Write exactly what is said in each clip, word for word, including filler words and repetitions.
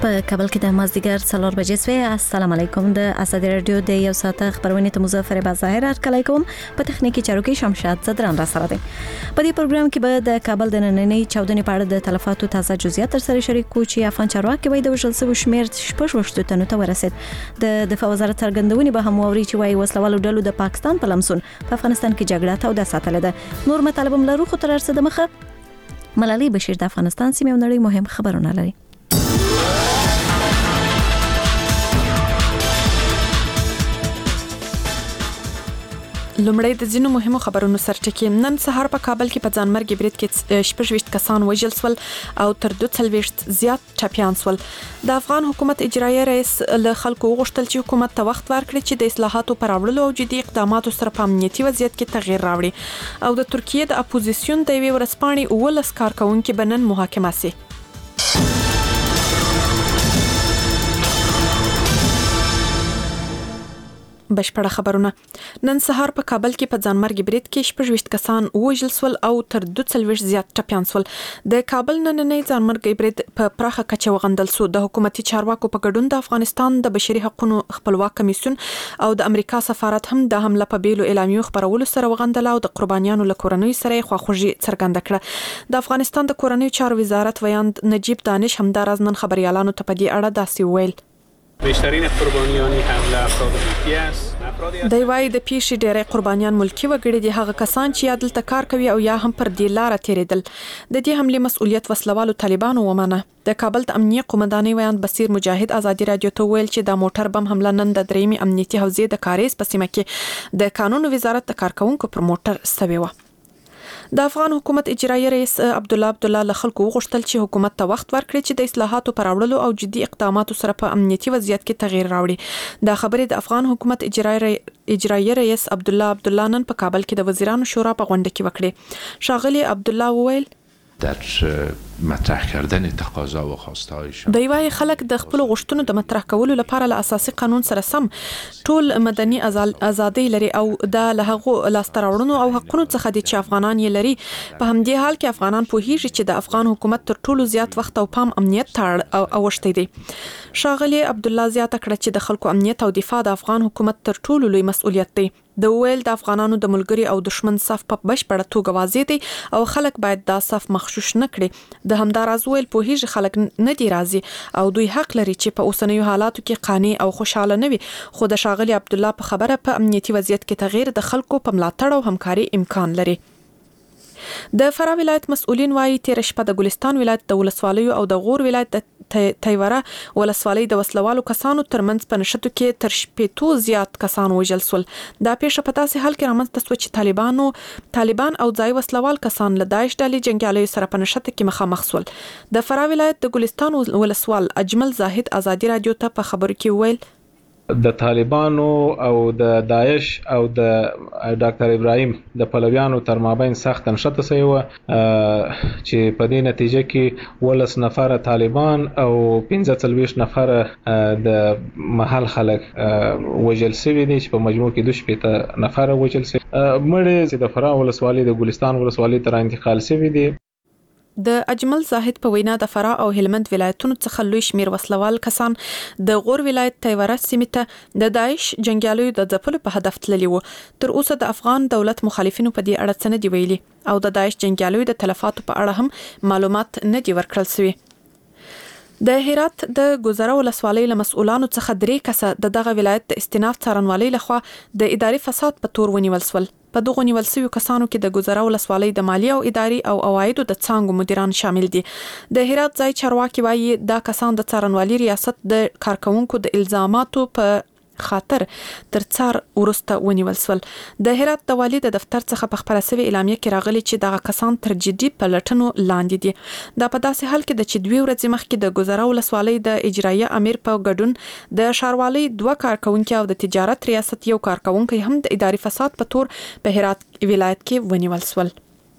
په کابل کې د مازدیګر څلور بجې سوې. السلام علیکم. د ازادي رادیو د یو ساعته خبرونه ته مظفر بازاهر ارکلای کوم. په تخنیکی چارو کې شمشاد زدران را سره دي. په دې پروګرام کې به د کابل د نننۍ چاودنې په اړه د تلفاتو تازه جزئیات تر سره شریک کوو چې افغان چارواکي وایي د وژل شویو شمېر شپږ وشتو تنو ته ورسید. د دفاع وزارت څرګندونې به هم ووري چې وایي وسلوالو ډلو د پاکستان په لمسون په افغانستان کې جګړه توده ساتلې ده. نور مطالب هم لرو، خو تر څه د مخه ملالۍ بشیر د افغانستان سیمې او نړۍ مهم خبرونه لري. لومړی د ځینو مهمو خبرونو سرټکی. نن سهار په کابل کې په ځانمرګي برید کې شپږ کسان وژل شول او تر دوه څلوېښت زیات ټپیان شول. د افغان حکومت اجرایي رئیس له خلکو وغوښتل چې حکومت ته وخت ورکړي چې د اصلاحاتو پر راوړلو او جدي اقداماتو سره په امنیتي وضعیت کې تغییر راوړي. او د ترکیې د اپوزیسیون د یوې ورځپاڼې اوولس کارکونکو به نن محاکمه شي. بشپړه خبرونه. نن سهار په کابل کې په ځانمرګي برید کې شپږ کسان وژل شول او تر دوه څلوېښت زیات ټپیان شول. د کابل نننۍ ځانمرګي برید په پراخه کچه وغندل شو. د حکومتي چارواکو په ګډون د افغانستان د بشري حقوقو خپلواک کمیسیون او د امریکا سفارت هم د حمله په بیلو اعلامیو خبرولو سره وغندل او د قربانیانو له کورنۍ سره خواخوږي څرګنده کړه. د افغانستان د کورنۍ چارو وزارت ویاند نجیب دانش همدارز نن خبريالانو ته په دې اړه داسې ویل. بیشترین قربانیان حمله افراد ملکی است. دی وايي د پیښې ډېری قربانیان ملکی وګړي دي، هغه کسان چې یا دلته کار کوي او یا هم پر دې لار تیریدل. د دې حمله مسؤلیت وسلوالو طالبانو ومنه. د کابل د امنیه قومندانۍ ویاند بصیر مجاهد ازادي رادیو ته ویل چې د موټر بم حمله نن د دریمې امنیتي حوزې د کاریز په سیمه کې د قانون وزارت د کارکونکو پر موټر سوي و. د افغان حکومت اجرایي رئیس عبدالله عبدالله له خلکو وغوښتل چې حکومت ته وخت ورکړي چې د اصلاحاتو پر راوړلو او جدي اقداماتو سره په امنیتي وضعیت کې تغییر راوړي. دا خبرې د افغان حکومت اجرایي اجرایي رئیس عبدالله عبدالله نن په کابل کې د وزیرانو شورا په غونډه کې وکړي. شاغلی عبدالله وویل در مطرح کردن تقاضا و خواستهایشان د یوای خلک د خپل غوښتنو د مطرح کولو لپاره له اساسي قانون سره سم ټول مدني ازادي لري او د لهغه لاستراوړنو او حقوقو څخه دي چې افغانان یې لري. په همدې حال کې افغانان پوهیږي چې د افغان حکومت تر ټولو زیات وخت او پام امنیت ته اوښتي دي. شاغلی عبدالله زیاته کړه چې د خلکو امنیت او دفاع د افغان حکومت تر ټولو لوی مسؤلیت دی. د ویل د افغانانو د ملګری او دشمن صف په بشپړه توګه واضح دي او خلک باید دا صف مخشوش نه کړي. د همداراز ویل پوهیږي خلک نه دي راضي او دوی حق لري چې په اوسنیو حالاتو کې قانع او خوشاله نه وي. خو د شاغلی عبدالله په خبره په امنیتي وضعیت کې تغییر د خلکو په ملاتړ او همکاري امکان لري. د فراه ولایت مسؤلین وايي تیر شپه د ګلستان ولایت د ولسوالیو او د غور ولایت د تیوره ولسوالۍ د وسلوالو کسانو ترمنځ په نشټو کې تر شپېتو زیات کسان وژل شول. دا پیښه په داسې حال کې رامنځته شوه چې طالبانو طالبان او ځای وسلوال کسان له داعش ډلې جنګیالیو سره په نشټه کې مخامخ شول. د فراه ولایت د ګلستان ولسوال اجمل زاهد ازادي رادیو ته په خبرو کې ویل د طالبانو او د داعش او د ډاکټر ابراهیم د پلویانو تر مابین سخت نشته سوی و چې په دې نتیجه کې ولس نفر طالبان او پنځه څلوېښت نفر د محل خلک وژل شوي دي چې په مجموع کې دوه شپېته نفر وژل شوي. مړي چې د فراه ولسوالۍ د ګلستان ولسوالۍ ته انتقال شوي دي. د اجمل زاهد په وینا د فراه او هلمند ولایتونو څخه لوی شمیر وسلوال کسان د غور ولایت تیوره سیمې ته د داعش جنګیالیو د ځپلو په هدف تللي وو. تر اوسه د افغان دولت مخالفینو په دې اړه څه نه دي ویلي او د داعش جنګیالیو د تلفاتو په اړه هم معلومات نه دي ورکړل شوي. د هرات د ګذره ولسوالۍ له مسؤلانو څخه درې کسه د دغه ولایت د استیناف څارنوالۍ لخوا د اداري فساد په تور ونیول شول. په دغه نیول شویو کسانو کې د ګذره ولسوالۍ د مالی او اداري او عوایدو د څانګو مدیران شامل دي. د هرات ځای چارواکي وايي دا کسان د څارنوالۍ ریاست د کارکونکو د الزاماتو په خاطر تر څار ورسته ونیول شول. د هرات د والي د دفتر څخه په خبره شوی اعلامیه کې راغلي چې دغه کسان تر جدي پلټنو لاندې دي. دا په داسې حال کې د چې دوی ورځې مخکې د ګذره ولسوالۍ د اجرایي امیر په ګډون د ښاروالۍ دوه کارکونکو او د تجارت ریاست یو کارکونکو هم د اداري فساد په تور په هرات ولایت کې ونیول شول.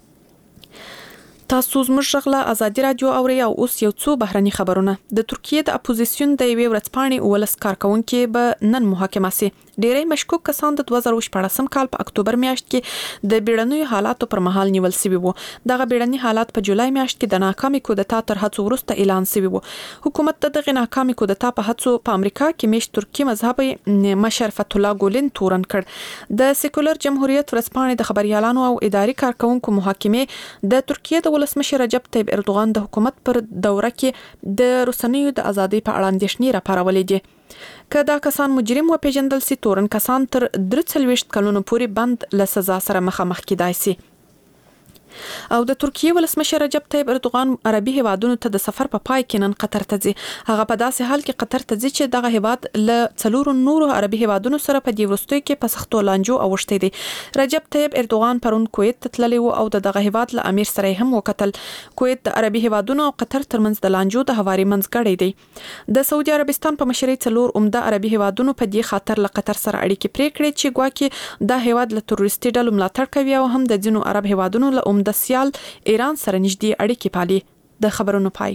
تاسو زموږ غږ ازادي رادیو اوري او اوس یو څو بهرني خبرونه. د ترکیې د اپوزیسیون د یوې ورځپاڼې ولس کارکونکو به نن محاکمه شي. ډیری مشکوک کسان د دوه زره شپږ کال په اکتوبر میاشت کې د بیړنیو حالاتو پر مهال نیول شوي وو. دغه بیړني حالات په جولای میاشت کې د ناکامي کودتا تر هڅو وروسته اعلان شوي وو. حکومت د دغه ناکامي کودتا په هڅو په امریکا کې میشت ترکی مذهبي مشر فتح الله ګولن تورن کړ. د سیکولر جمهوریت ورځپاڼې د خبريالانو او اداري کارکونکو محاکمه د ترکیه د ولسمشر رجب طيب اردوغان د حکومت پر دوره کې د رسنیو د ازادۍ په اړه اندېښنې راپارولې دي. که دا کسان مجرم و پیژندل سي، تورن کسان تر درې څلوېښت کلونو پورې بند له سزا سره مخامخ کیدای سي. او د ترکیه ولسمشر رجب طيب اردوغان عربي هیوادونو ته د سفر په پا پای کې نن قطر ته ځي. هغه په داسې حال کې قطر ته ځي چې دغه هیواد له څلورو نورو عربي هیوادونو سره په دې وروستیو کې په سختو لانجو اوښتی دی. رجب طيب اردوغان پرون کویت ته تللی و او د دغه هیواد له امیر سره هم وکتل. کویت د عربي هیوادونو او قطر ترمنځ د لانجو د هواري منځګړی دی. د سعودي عربستان په مشرۍ څلور عمده عربي هیوادونو په دې خاطر له قطر سره اړیکې پرې کړې چې ګواکې دا هیواد له تروریستي ډلو ملاتړ کوي او هم د ځینو عرب هیوادونو له عمده سیال ایران سره نږدې اړیکې پالي. د خبرونو پای.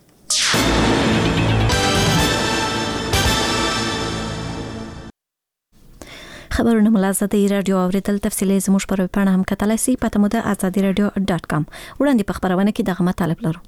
خبرونه ملازمه رادیو اوریدل تفصیلی زموږ پر ویبپاڼه هم کتلای شئ په تمو د ازادي رادیو ډاټ کام. وړاندې په خبرونه کې دغه مطالب لرو.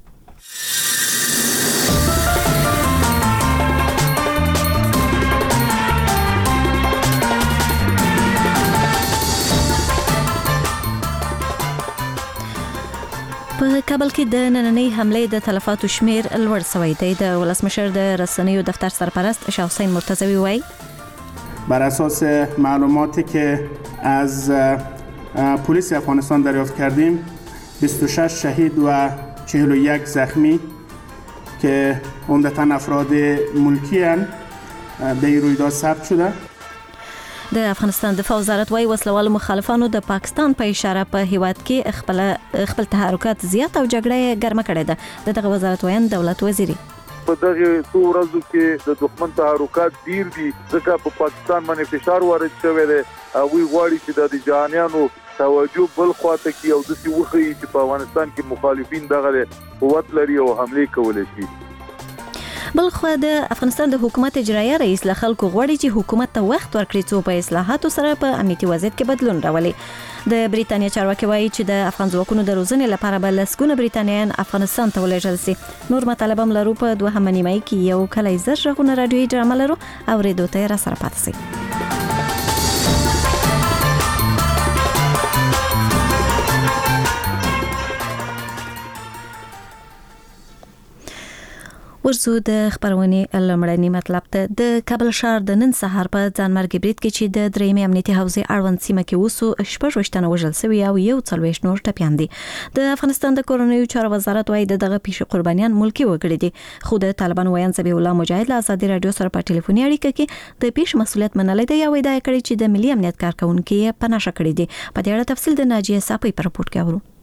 په کابل کې د نننۍ حملې د تلفاتو شمیر لوړ شوی دی. د ولسمشر د رسنیو دفتر سرپرست شاه حسین مرتضوی وایي بر اساس معلوماتی که از پلیس افغانستان دریافت کردیم بیست و شش شهید و چهل و یک زخمی که عمدتاً افراد ملکی اند به این رویداد ثبت شده. د افغانستان دفاع وزارت وايي وسلوال مخالفانو د پاکستان په اشاره په هیواد کې خپل خپل تحرکات زیات او جګړه ګرمه کړې ده. دغه وزارت وایي دولت وزیري په دغه څو ورځو کې د دښمن تحرکات ډیر دي ځکه په پاکستان باندې فشار وارد شوی دی او وی غواړي چې د جهانیانو توجه بل خواته کې او د څه وخی چې په افغانستان کې مخالفین دغه قوت لري او حمله کولای شي. بل خو د افغانستان د حکومت اجرایي رئیس له خلکو غواړي چې حکومت ته وخت ورکړي څو په اصلاحاتو سره په امنیتي وضعیت کې بدلون راولي. د بریتانیا چارواکي وایي چې د افغان ځواکونو د روزنې لپاره به لسګونه بریتانیان افغانستان ته ولېږل شي. نور مطالب هم لرو. په دوهمه نیمه کې یو کلی زر غږونه رادیوي ډرامه لرو او ریډیو ته را سره پاتې شئ. ورزو د خبرونې لمړنی مطلب ته د کابل ښار د نن سهار په ځانمرګي برید کې چې د درېمې امنیتي حوزې اړوند سیمه کې وسو شپږ وشتنه وژل شوی او یو څلوېښت نور ټپیان دي. د افغانستان د کورنیو چارو وزارت وايي دغه پیښې قربانیان ملکی وګړي دي. خو د طالبان وایي ذبیح الله مجاهد له ازادي رادیو سره په ټلیفوني اړیکه کې د پیښې مسؤلیت منلای دی او ادعا کړې چې د ملي امنیت کارکونکو یې پناشه کړې دي. په دې اړه تفصیل د ناجیه صافی په رپورت کې اورو.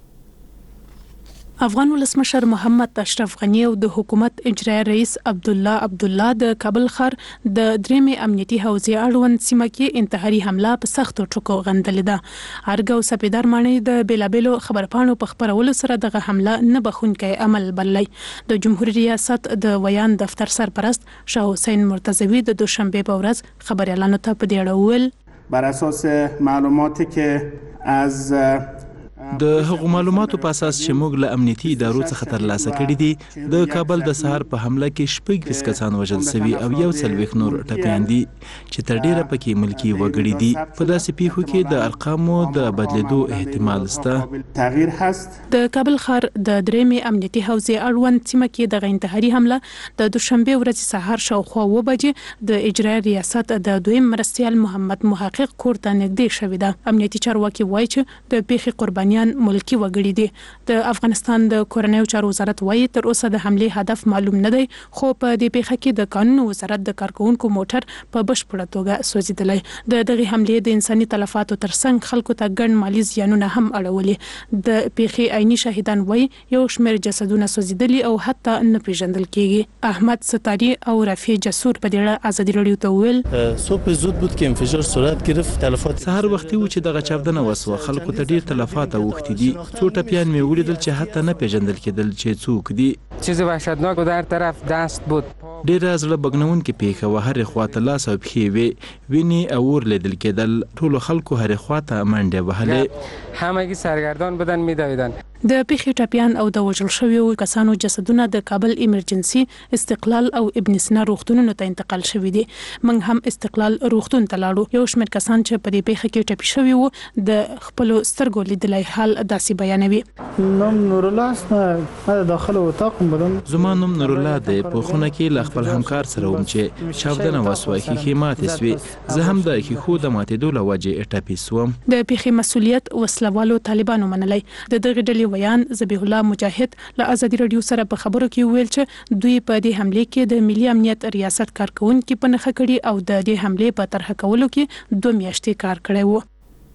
افغان ولسمشر محمد اشرف غنی او د حکومت اجرایي رئیس عبد الله عبد الله د کابل ښار د درېمې امنیتي حوزې اړوند سیمه کې انتحاري حمله په سختو ټکو غندلې ده. ارګو سپیدار مانی د بیلابلو خبرپاڼو په خبرولو سره دغه حمله نه بخونکی عمل بللی. د جمهوریت ریاست د ویان دفتر سرپرست شاه حسین مرتضوی د دوشنبه په ورځ خبريالانو ته په دې اړه وویل بر اساس معلوماتی که از د هغو معلوماتو په اساس چې موږ له امنیتي ادارو څخه ترلاسه کړي دي د کابل د سهار په حمله کې شپږ ویس کسان وژل شوي او یو څلوېښت نور ټپیان دي چې تر ډیره پکې ملکی وګړي دي. په داسې پیښو کې د ارقامو د بدلیدو احتمال شته. تغییر هست. د کابل ښار د درېمې امنیتي حوزې اړوند سیمه کې د انتحاري حمله د دوشنبه ورځ سهار شاوخوا اوه بجې د اجرایي ریاست د دویم مرستیال محمد محقق کور ته نږدې شوې ده. امنیتي چارواکي وایي چې د پیښې قربانیان ملکی وګړي دي. د افغانستان د کورنیو چارو وزارت وایي تر اوسه د حمله هدف معلوم نه دی خو په دې پیښه کې د قانون وزارت د کارکونکو موټر په بشپړه توګه سوځیدلی. د دغه حمله د انساني تلفاتو ترڅنګ خلکو ته ګڼ مالی زیانونه هم اړولي. د پیښې عیني شاهدان وایي یو شمېر جسدونه سوځیدلي او حتی نه پیژندل کیږي. احمد ستاری او رفیع جسور په دې اړه ازادي رادیو ته ویل صبح زود بود که انفجار صورت گرفت. تلفات سحر وختي و چې دغه چاودنه وسوه. خلکو ته ډیر تلفات وختي دي. څو ټپیان مې ولیدل چې حتی نه پیژندل کېدل چې څوک دي. چیز وحشتناک در طرف دست بود. ډیره زړه بګنونکې پیښه وه، هرې خواته لاس او پښې وې، وینې او اور لیدل کېدل. ټولو خلکو هرې خواته منډې وهلې. همگی سرگردان بودن میدویدن. د پیښې ټپیان او د وژل شویو کسانو جسدونه د کابل ایمرجنسي، استقلال او ابن سینا روغتونونو ته انتقال شوي دي. موږ هم استقلال روغتون ته لاړو. یو شمېر کسان چې په دې پیښه کې ټپي شوي وو د خپلو سترګو لیدلی حال داسې بیانوي. نوم نورالله است، ما داخل اتاق بودم. زما نوم نورالله دی. په خونه کې له خپل همکار سره وم چې چاودنه وسوه، ښیښې ماتې سوې. زه هم د ښیښو د ماتېدو له وجې ټپي سوم. د پیښې مسؤلیت وسلوالو طالبانو منلی. د دغې ډلې ویان ذبیح الله مجاهد له ازادي رادیو سره په خبرو کې ویل چې دوی په دې حمله کې د ملي امنیت ریاست کارکونکو په نخښه کړي او د دې حمله په طرح کولو کې دوه میاشتې کار کړی وو.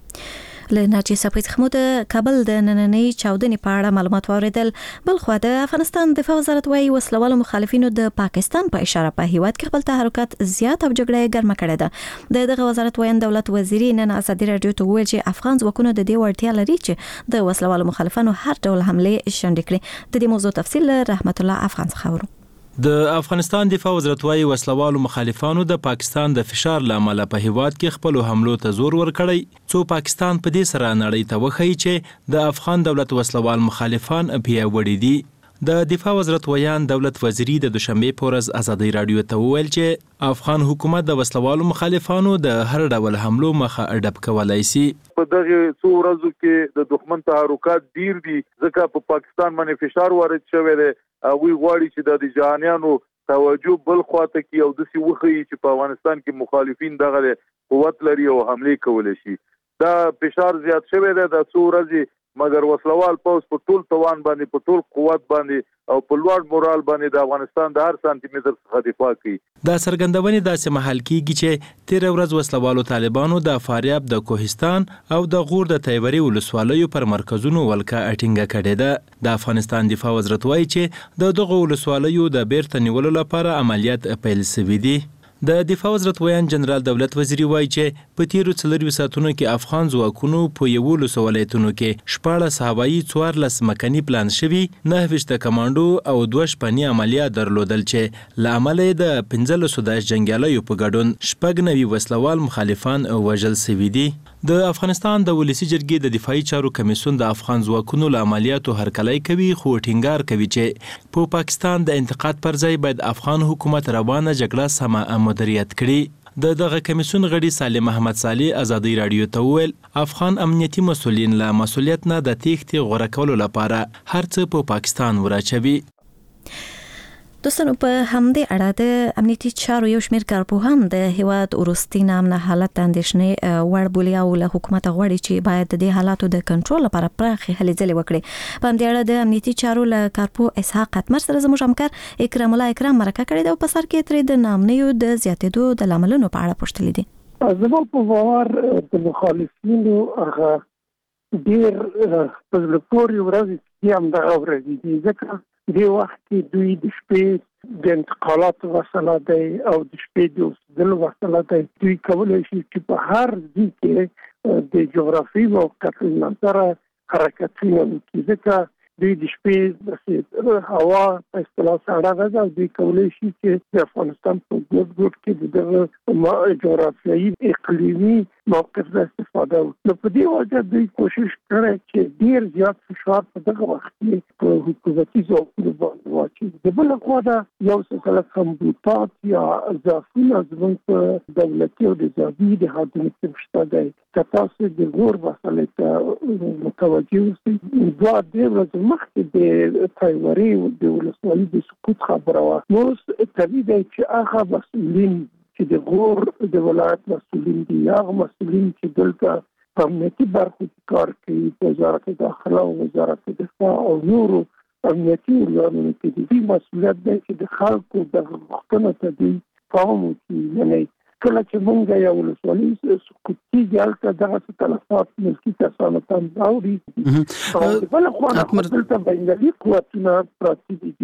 له ناجی صفوي څخه د کابل د نننۍ چاودنې په اړه معلومات واوریدل. بل خو د افغانستان دفاع وزارت وايي وسلوالو مخالفینو د پاکستان په اشاره په هیواد کې خپل تحرکات زیات او جګړه ګرمه کړې ده. د دغه وزارت وایي دولت وزیري نن ازادي رادیو ته وویل چې افغان ځواکونه د دې وړتیا لري چې د وسلوالو مخالفانو هر ډول حمله شنډې کړي. د دې موضوع تفصیل رحمت الله افغان څخه ورو. د افغانستان دفاع وزارت وايي وسلوالو مخالفانو د پاکستان د فشار لامل په هیواد کې خپل حملو ته زور ورکړی، څو پاکستان په دې سره نړۍ ته وښیي چې د افغان دولت وسلوال مخالفان پیاوړي دي. د دفاع وزارت ویان دولت وزیري د دوشنبه په ورځ ازادي رادیو ته وویل چې افغان حکومت د وسلوالو مخالفانو د هر ډول حملو مخه اډب کولای شي. په دغه څو ورځو کې د دښمن تحرکات ډیر دي، ځکه په پاکستان باندې فشار وارد شوی دی. وی غواړي چې د جهانیانو توجه بل خواته کې او د سی وخی چې په افغانستان کې مخالفین دغه قوت لري او حمله کولای شي. دا فشار زیات شوی دی د څو ورځې، مګر وسلوال پوس په ټول توان باندې، په ټول قوت باندې او په لوړ مورال باندې د افغانستان د هر سانتي متر څخه دفاع کوي. دا څرګندونې داسې محل کېږي چې تیر ورځ وسلوالو طالبانو د فاریاب د کوهستان او د غور د تیوري ولسوالیو پر مرکزونو ولکه اټینګه کړې ده. د افغانستان دفاع وزارت وایي چې د دغه ولسوالیو د بیرته نیولو لپاره عملیات پیل شوي دي. د دفاع وزارت ویان جنرال دولت وزیري وایي چې په تیرو څلورویشتو ساعتونو کې افغان ځواکونو په یولسو ولایتونو کې شپاړس هوایي، څوارلس مکني پلان شوي، نهه ویشت کمانډو او دوه شپني عملیات درلودل چې له امله یې د پنځلسو داعش جنګیالیو په ګډون شپږ نوي وسلوال مخالفان وژل شوي دي. د افغانستان د ولسی جرګې د دفاعي چارو کمیسیون د افغان ځواکونو له عملیاتو هرکلی کوي، خو ټینګار کوي چې په پاکستان د انتقاد پر ځای باید افغان حکومت روانه جګړه سمه مدیریت کړي. د دغه کمیسیون غړي سالم محمد صالح ازادي رادیو ته وویل افغان امنیتي مسولین له مسولیت نه د تېښتې غوره کولو لپاره هر څه په پاکستان وراچوي. دوستانو په همدې اړه د امنیتي چارو یو شمېر کارپوهان د هیواد وروستي نامنه حالت د اندېښنې وړ بولي او له حکومته غواړي چې باید د دې حالاتو د کنټرول لپاره پراخې هلې ځلې وکړي. په همدې اړه د امنیتي چارو له کارپوه اسحاق قتمر سره زموږ همکار اکرام الله اکرام مرکه کړې ده او په سر کې ترې د نامنیو د زیاتېدو د لاملونو په اړه پوښتلي دي. زما په باور د مخالفینو هغه ډېر په زړه پورې ورځې هم دغه ورځې دي، ځکه دې وخت کې دوی د شپې د انتقالاتو وسله دی او د شپې د اوسېدلو وسله دی. دوی کولی شي چې په هر ځای کې د جغرافي موقعیت له نظره حرکتونه وکړي، ځکه دوی د شپې د هوا په اصطلاح سړه ده او دوی کولی شي چې د افغانستان په ګوټ ګوټ کې د دغه جغرافیایي اقلیمي موقف څخه استفاده وکړي. نو په دې وجه دوی کوشش کړی چې ډېر زیات فشار په دغه وخت کې په حکومتي ځواکونو باندې واچوي. د بله خوا ده یو څه کله کمبودات یا ضعفونه زموږ په دولتي او نظامي نهادونو کې شته دی. که تاسو د غور مسئلې ته متوجه اوسئ، دوه درې ورځې مخکې د تیوري د ولسوالۍ د سقوط خبره وه. نو اوس طبیعي دی چې هغه مسؤلین چې د غور د ولایت مسؤلین دي، هغه مسؤلین چې دلته په امنیتي برخو کې کار کوي، په وزارت داخله او وزارت دفاع او نورو امنیتي ارګانونو کې دي، دوی مسؤلیت دی چې د خلکو دغه غوښتنو ته دوی پام وکړي. یعنې کله چې موږ یو ولسوالي سقوط کېږي هلته دغسې تلفات ملکي کسانو ته هم راوړي. او د بله خوا نه دلته بینالمللي قوتونه پراته دي، دوی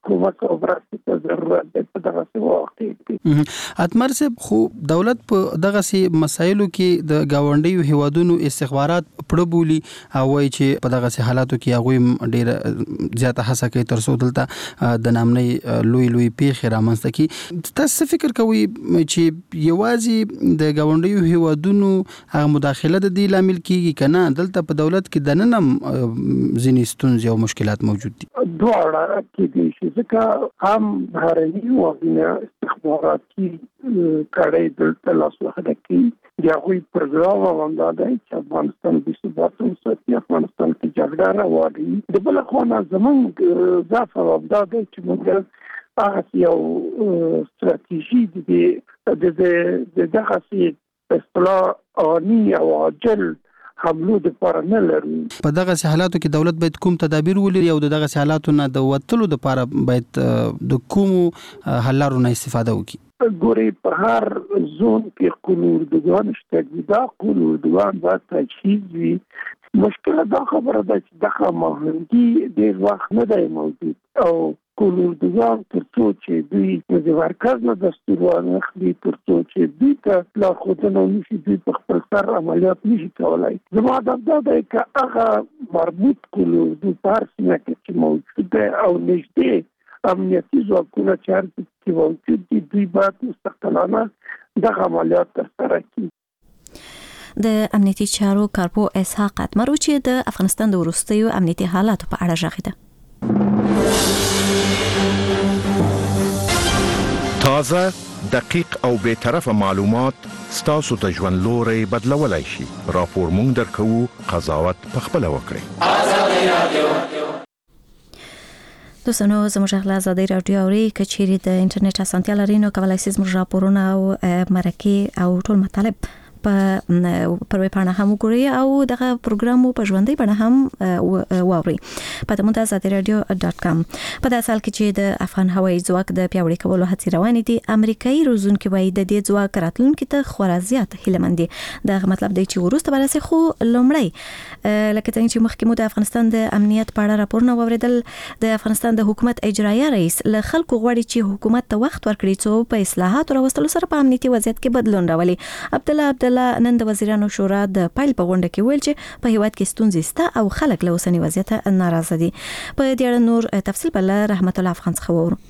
کومک او مرستې ته ضرورت دی په دغه وخت کې. اتمر صاحب خو دولت په دغه سي مسایلو کې د گاونډیو هیوادونو استخبارات پړه بولی او وایي چې په دغه سي حالاتو کې هغه ډېر زیاته هڅه کوي تر څو دلته د نامنۍ لوی لوی پیښې رامنځته کړي. تاسو فکر کوئ چې یوازې د گاونډیو هیوادونو هغه مداخله د دې لامل کیږي کنه دلته په دولت کې د ننم ځینې ستونزې او مشکلات موجود دي؟ دواړه کې دي چې ځکه هم بهرني وګړي استخباراتي کړي دلته لاسوهنه کوي د هغوی پروګرام باندې دی چې افغانستان د ثبات او ساتي افغانستان کې جګړه راوړي. د بل خو نه زمونږ ضعف او دا دی چې موږ هغه یو ستراتیژي د د دغه سي اصلاح آنی او عاجل حملو د لپاره نه لري. په دغه حالاتو کې دولت باید کوم تدابیر ولري او دغه حالاتو نه د وټلو لپاره باید د کوم حل لارو نه استفاده وکړي؟ ګوري په هر زون کې قلوردگان شته دا قلوردگان باید تجهیز وي. مشکل دا خبره ده چې دغه مهندي ډېر وخت نه دی موجود او قلوردگان تر څو چې دوی د مرکز نه دستور واخلي تر څو چې دوی ته لارښودنه ونشي دوی په خپل سر عملیات نشي کولی. زما دا دی که هغه مربوط قلوردو په هر سیمه کې چې موجود دی او نږدې امنیتي ځواکونه چې هر څه کې موجود دي دوی باید مستقلانه دغه عملیات ترسره کړي. د امنیتي چارو کارپو اسحاق اتمر چې د افغانستان د وروستیو امنیتي حالاتو په اړه ژغېده. تازه، دقیق او بے طرفه معلومات ستاسو ته ژوند لوري بدلولای شي. راپور مونږ درکوو، قضاوت پخپله وکړئ. آزادي رادیو دوستانو زموږ غلا آزادي رادیو اوري کچېری د انټرنیټ اسانتیا لري نو کولای شئ زموږ راپورونه او مرکې او ټول مطالب په پروي پاڼه هم وګورئ او دغه پروګرام په ژوندۍ بڼه هم واورئ په تمونته آزادي رادیو ډاټ کام. په داسې حال کې چې د افغان هوایي ځواک د پیاوړي کولو هڅې روانې دي، امریکایي روزونکي وایي د دې ځواک راتلونکي ته خورا زیات هیلهمند دي. دغه مطلب دی چې وروسته برسه خو لومړی لکه څنګه چې مخکې مو د افغانستان د امنیت په اړه راپورونه واوریدل، د افغانستان د حکومت اجرایه رئیس له خلکو غواړي چې حکومت ته وخت ورکړي څو په اصلاحات راوستلو سره په امنیتي وضعیت کې بدلون راولي. عبدالله عبدالله نن د وزیرانو شورا د پایل په غونډه کې ویل چې په هیواد کې ستونزې سته او خلک له اوسنی وضعیت ناراضه دي. په دې اړه نور تفصیل بل رحمت الله افغان څخه وورو.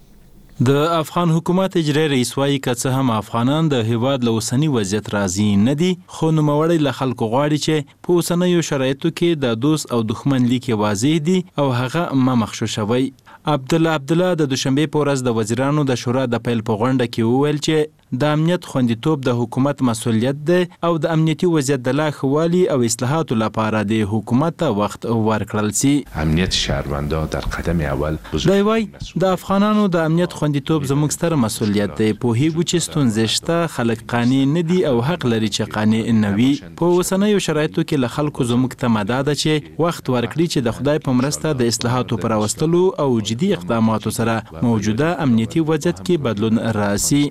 د افغان حکومت اجرایي رئیس وايي که څه هم افغانان د هیواد له اوسنی وضعیت راضي نه دي، خو نوموړی له خلکو غواړي چې په اوسنیو شرایطو کې د دوست او دښمن لیکې واضح دي او هغه ما مخشوش شوی. عبدالله عبدالله د دوشنبه په ورځ د وزیرانو د شورا د پیل په غونډه کې وویل چې د امنیت خوندیتوب د حکومت مسؤلیت دی او د امنیتي وضعیت د لا ښه والي او اصلاحاتو لپاره د حکومت ته وخت ورکړل شي. امنیت شهروندان در قدم اول دی وایي د افغانانو د امنیت خوندیتوب زموږ ستر مسؤلیت دی. پوهیږو چې ستونزې شته، خلک قانع نه دي او حق لري چې قانع نه وي. په اوسنیو شرایطو کې له خلکو زموږ ته مدد ده چې وخت ورکړي چې د خدای په مرسته د اصلاحاتو پر راوستلو او جدي اقداماتو سره موجوده امنیتي وضعیت کې بدلون راسي.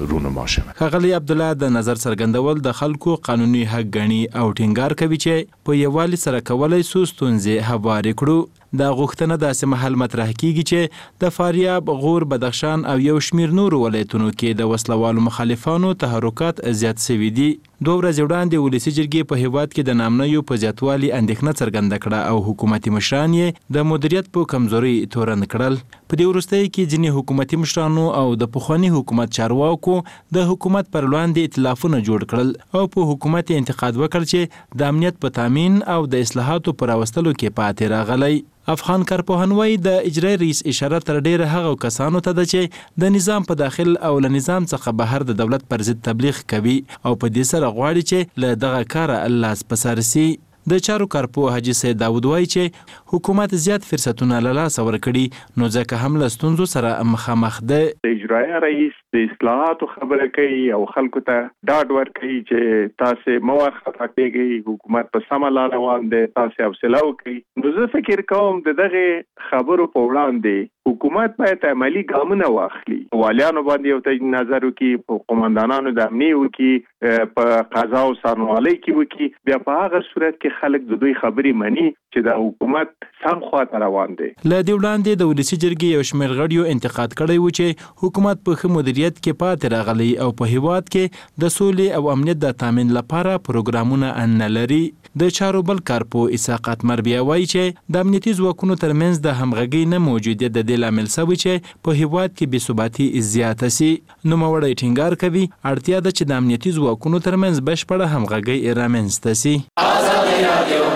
ښاغلی عبدالله د نظر څرګندول د خلکو قانوني حق ګڼي او ټینګار کوي چې په یووالي سره کولای سو ستونزې هوارې کړو. دا غوښتنه داسې مهال مطرح کیږي چې د فاریاب، غور، بدخشان او یو شمیر نورو ولایتونو کې د وسلوالو مخالفانو تحرکات زیات شوي دي. دوه ورځې وړاندې ولسي جرګې په هیواد کې د نامنیو په زیاتوالي اندېښنه څرګنده کړه او حکومتي مشران یې د مدیریت په کمزوري تورن کړل. په دې وروستیو کې ځینې حکومتي مشرانو او د پخواني حکومت چارواکو د حکومت پر وړاندې ائتلافونه جوړ کړل او په حکومت انتقاد وکړ چې د امنیت په تامین او د اصلاحاتو پر راوستلو کې پاتې راغلی. افغان کارپوهان وایي د اجرایي رئیس اشاره تر ډیره هغو کسانو ته ده چې د نظام په داخل او له نظام څخه بهر د دولت پر ضد تبلیغ کوي او په دې سره غواړي چې له دغه کاره لاس په سر سي. د چارو کارپوه حاجي سید داود وایي چې حکومت زیات فرصتونه له لاسه ورکړي نو ځکه هم له ستونزو سره مخامخ ده. د اجرایي رئیس د اصلاحاتو خبره کوي او خلکو ته ډاډ ورکوي چې تاسو مو وارخطا کېږئ، حکومت په سمه لار روان دی، تاسو حوصله وکړئ. نو زه فکر کوم د دغه خبرو په وړاندې حکومت باید عملی ګامونه واخلي، والیانو باندې یو ته نظر وکړي، په قومندانانو د امنیه وکړي، په قضا او څارنوالۍ کې وکړي، بیا په هغه صورت کې خلک د دوی خبرې مني چې د حکومت سم خواته روان دي. له دې وړاندې د ولسی جرګې یو شمېر غړیو انتقاد کړی و چې حکومت په ښه مدیریت کې پاتې راغلی او په هیواد کې د سولې او امنیت د تامین لپاره پروګرامونه نه لري. د چارو بل کارپو اسحاق اتمر بیا وایي چې د امنیتي ځواکونو ترمنځ د همغږۍ نه موجودیت د دې لامل شوی چې په هیواد کې بې ثباتي زیاته سي. نوموړی ټینګار کوي اړتیا ده چې د امنیتي ځواکونو ترمنځ بشپړه همغږۍ رامنځته سي. ازادي رادیو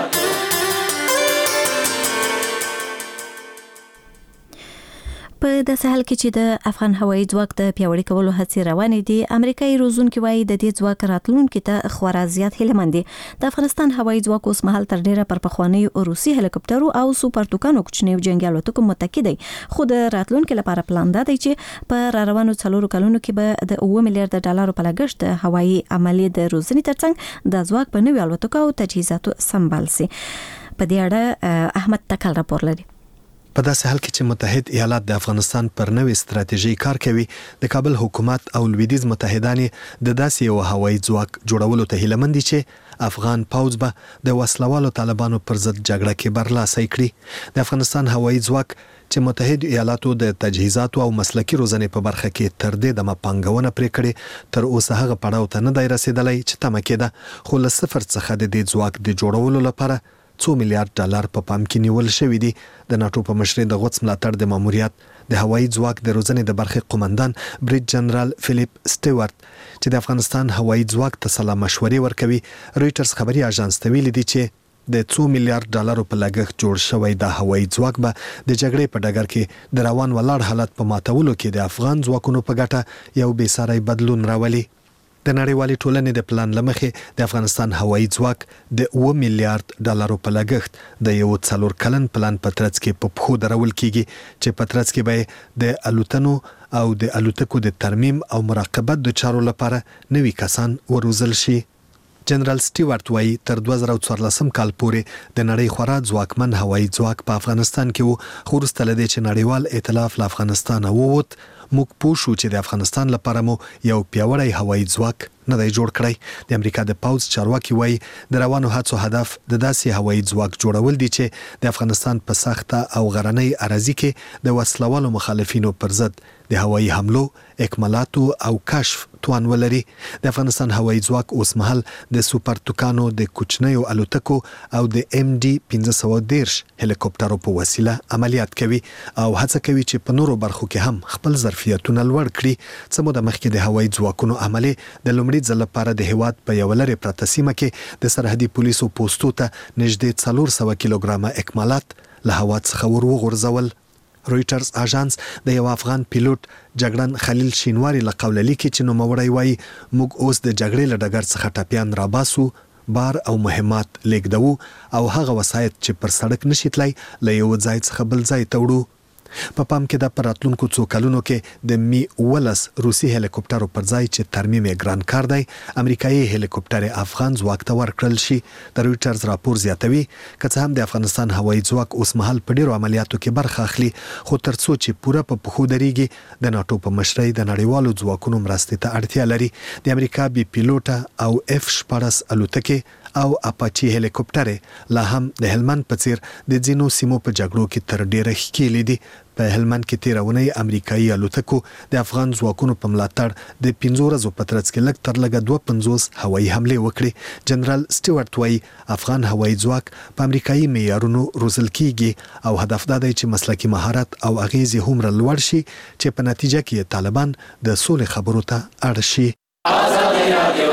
په داسې حال کې چې د افغان هوایي ځواک د پیاوړي کولو هڅې روانې دي، امریکایي روزونکي وایي د دې ځواک راتلونکي ته خورا زیات هیلهمند دي. د افغانستان هوایي ځواک اوس مهال تر ډیره پر پخوانیو روسي هلیکوپټرو او سوپر توکانو کوچنیو جنگي الوتکو متکی دی، خو د راتلونکي لپاره پلان دی چې په راروانو څلورو کلونو کې به د اوه میلیارډ ډالرو په لګښت د هوایي عملیې د روزنې ترڅنګ د ځواک په نوي الوتکو او تجهیزاتو سمبال سي. په دې اړه احمد تکل راپور لري. په داسې حال کې چې متحد ایالات د افغانستان پر نوې ستراتیژي کار کوي، د کابل حکومت او لویدیز متحدان د داسې یو هوایي ځواک جوړولو ته هیله مند دي چې افغان پوځ به د وسلوالو طالبانو پر ضد جګړه کې برلاسي کړي. د افغانستان هوایي ځواک چې متحد ایالاتو د تجهیزاتو او مسلکي روزنې په برخه کې تر دې دمه پانګونه پرې کړې، تر اوسه هغه پړاو ته نه دی رسیدلی چې تمه کېده، خو له صفر څخه د دې ځواک د جوړولو لپاره څو میلیارډ ډالر په پام کې نیول شوی دی. د ناتو په مشرۍ د غوڅ ملاتړ د ماموریت د هوایي ځواک د روزنې د برخې قومندان بریج جنرال فلیپ سټیوارت چې د افغانستان هوایي ځواک ته سلا مشورې ورکوي، رويټرز خبري اژانس ته ویلي دي چې د څو میلیارډ ډالرو په لګښت جوړ شوی د هوایي ځواک به د جګړې په ډګر کې د روان ولاړ حالت په ماتولو کې د افغان ځواکونو په ګټه یو بې ساری بدلون راولي. د نړیوالې ټولنې د پلان لمخې د افغانستان هوایي ځواک د اوه میلیارډ ډالرو په لګښت د یو څلور کلن پلان په ترڅ کې په پښو درول کیږي چې په ترڅ کې به د الوتنو او د الوتکو د ترمیم او مراقبت د چارو لپاره نوي کسان وروزل شي. جنرال سټیوارت وایي تر دوه زره څوارلسم کال پورې د نړۍ خورا ځواکمن هوایي ځواک په افغانستان کې وو، خو وروسته له دې چې نړیوال ائتلاف له افغانستانه ووت، موږ پوه شو چې د افغانستان لپاره مو یو پیاوړی هوایي ځواک نه دی جوړ کړی. د امریکا د پوځ چارواکي وایي د روانو هڅو هدف د داسې هوایي ځواک جوړول دي چې د افغانستان په سخته او غرنۍ اراضي کې د وسلوالو مخالفینو پر ضد د هوایي حملو، اکمالاتو او کشف توان ولري. د افغانستان هوایي ځواک اوس مهال د سوپر توکانو د کوچنیو الوتکو او د ام ډي پنځه سوه دېرش هلیکوپټرو په وسیله عملیات کوي او هڅه کوي چې په نورو برخو کې هم خپل ظرفیتونه لوړ کړي. څه موده مخکې د هوایي ځواکونو عملې د لومړي ځل لپاره د هیواد په یو لرې پرته سیمه کې د سرحدي پولیسو پوستو ته نږدې څلور سوه کیلوګرامه اکمالات له هوا څخه ور وغورځول. رويټرز اژانس د یو افغان پیلوټ جګړن خلیل شینواری له قوله لیکي چې نوموړی وایي موږ اوس د جګړې له ډګر څخه ټپیان راباسو، بار او مهمات لیږدوو او هغه وسایط چې پر سړک نشي تلای له یو ځای څخه بل ځای ته وړو. په پام کې د پراتلونکو څو کلونو کې د می ولس روسي هلیکوپټرو پر ځای چې ترمیم یې ګران کار دی، امریکایي هلیکوپټر افغان ځواک ته ورکړل شي. د رويټرز راپور زیاتوي که څه هم د افغانستان هوایي ځواک اوس مهال په ډیرو عملیاتو کې برخه اخلي، خو تر څو چې پوره په پښو درېږي د ناتو په مشرۍ د نړیوالو ځواکونو مرستې ته اړتیا لري. د امریکا بي پیلوټه او اف شپاړس الوتکې او اپاچی هلیکوپټر لا هم د هلمند په څیر د ځینو سیمو په جګړو کې تر ډیره ښکېلې دي. په هلمند کې تیرونی امریکایي الوتکو د افغان ځواکونو په ملاتړ د پنځو ورځو په ترڅ کې لږ تر لږه دوه پنځوس هوایي حملې وکړې. جنرال سټیوارت وایي افغان هوایي ځواک په امریکایي معیارونو روزل کیږي او هدف دا دی چې مسلکي مهارت او اغیزې هومره لوړ شي چې په نتیجه کې طالبان د سولې خبرو ته اړ شي. ازادي رادیو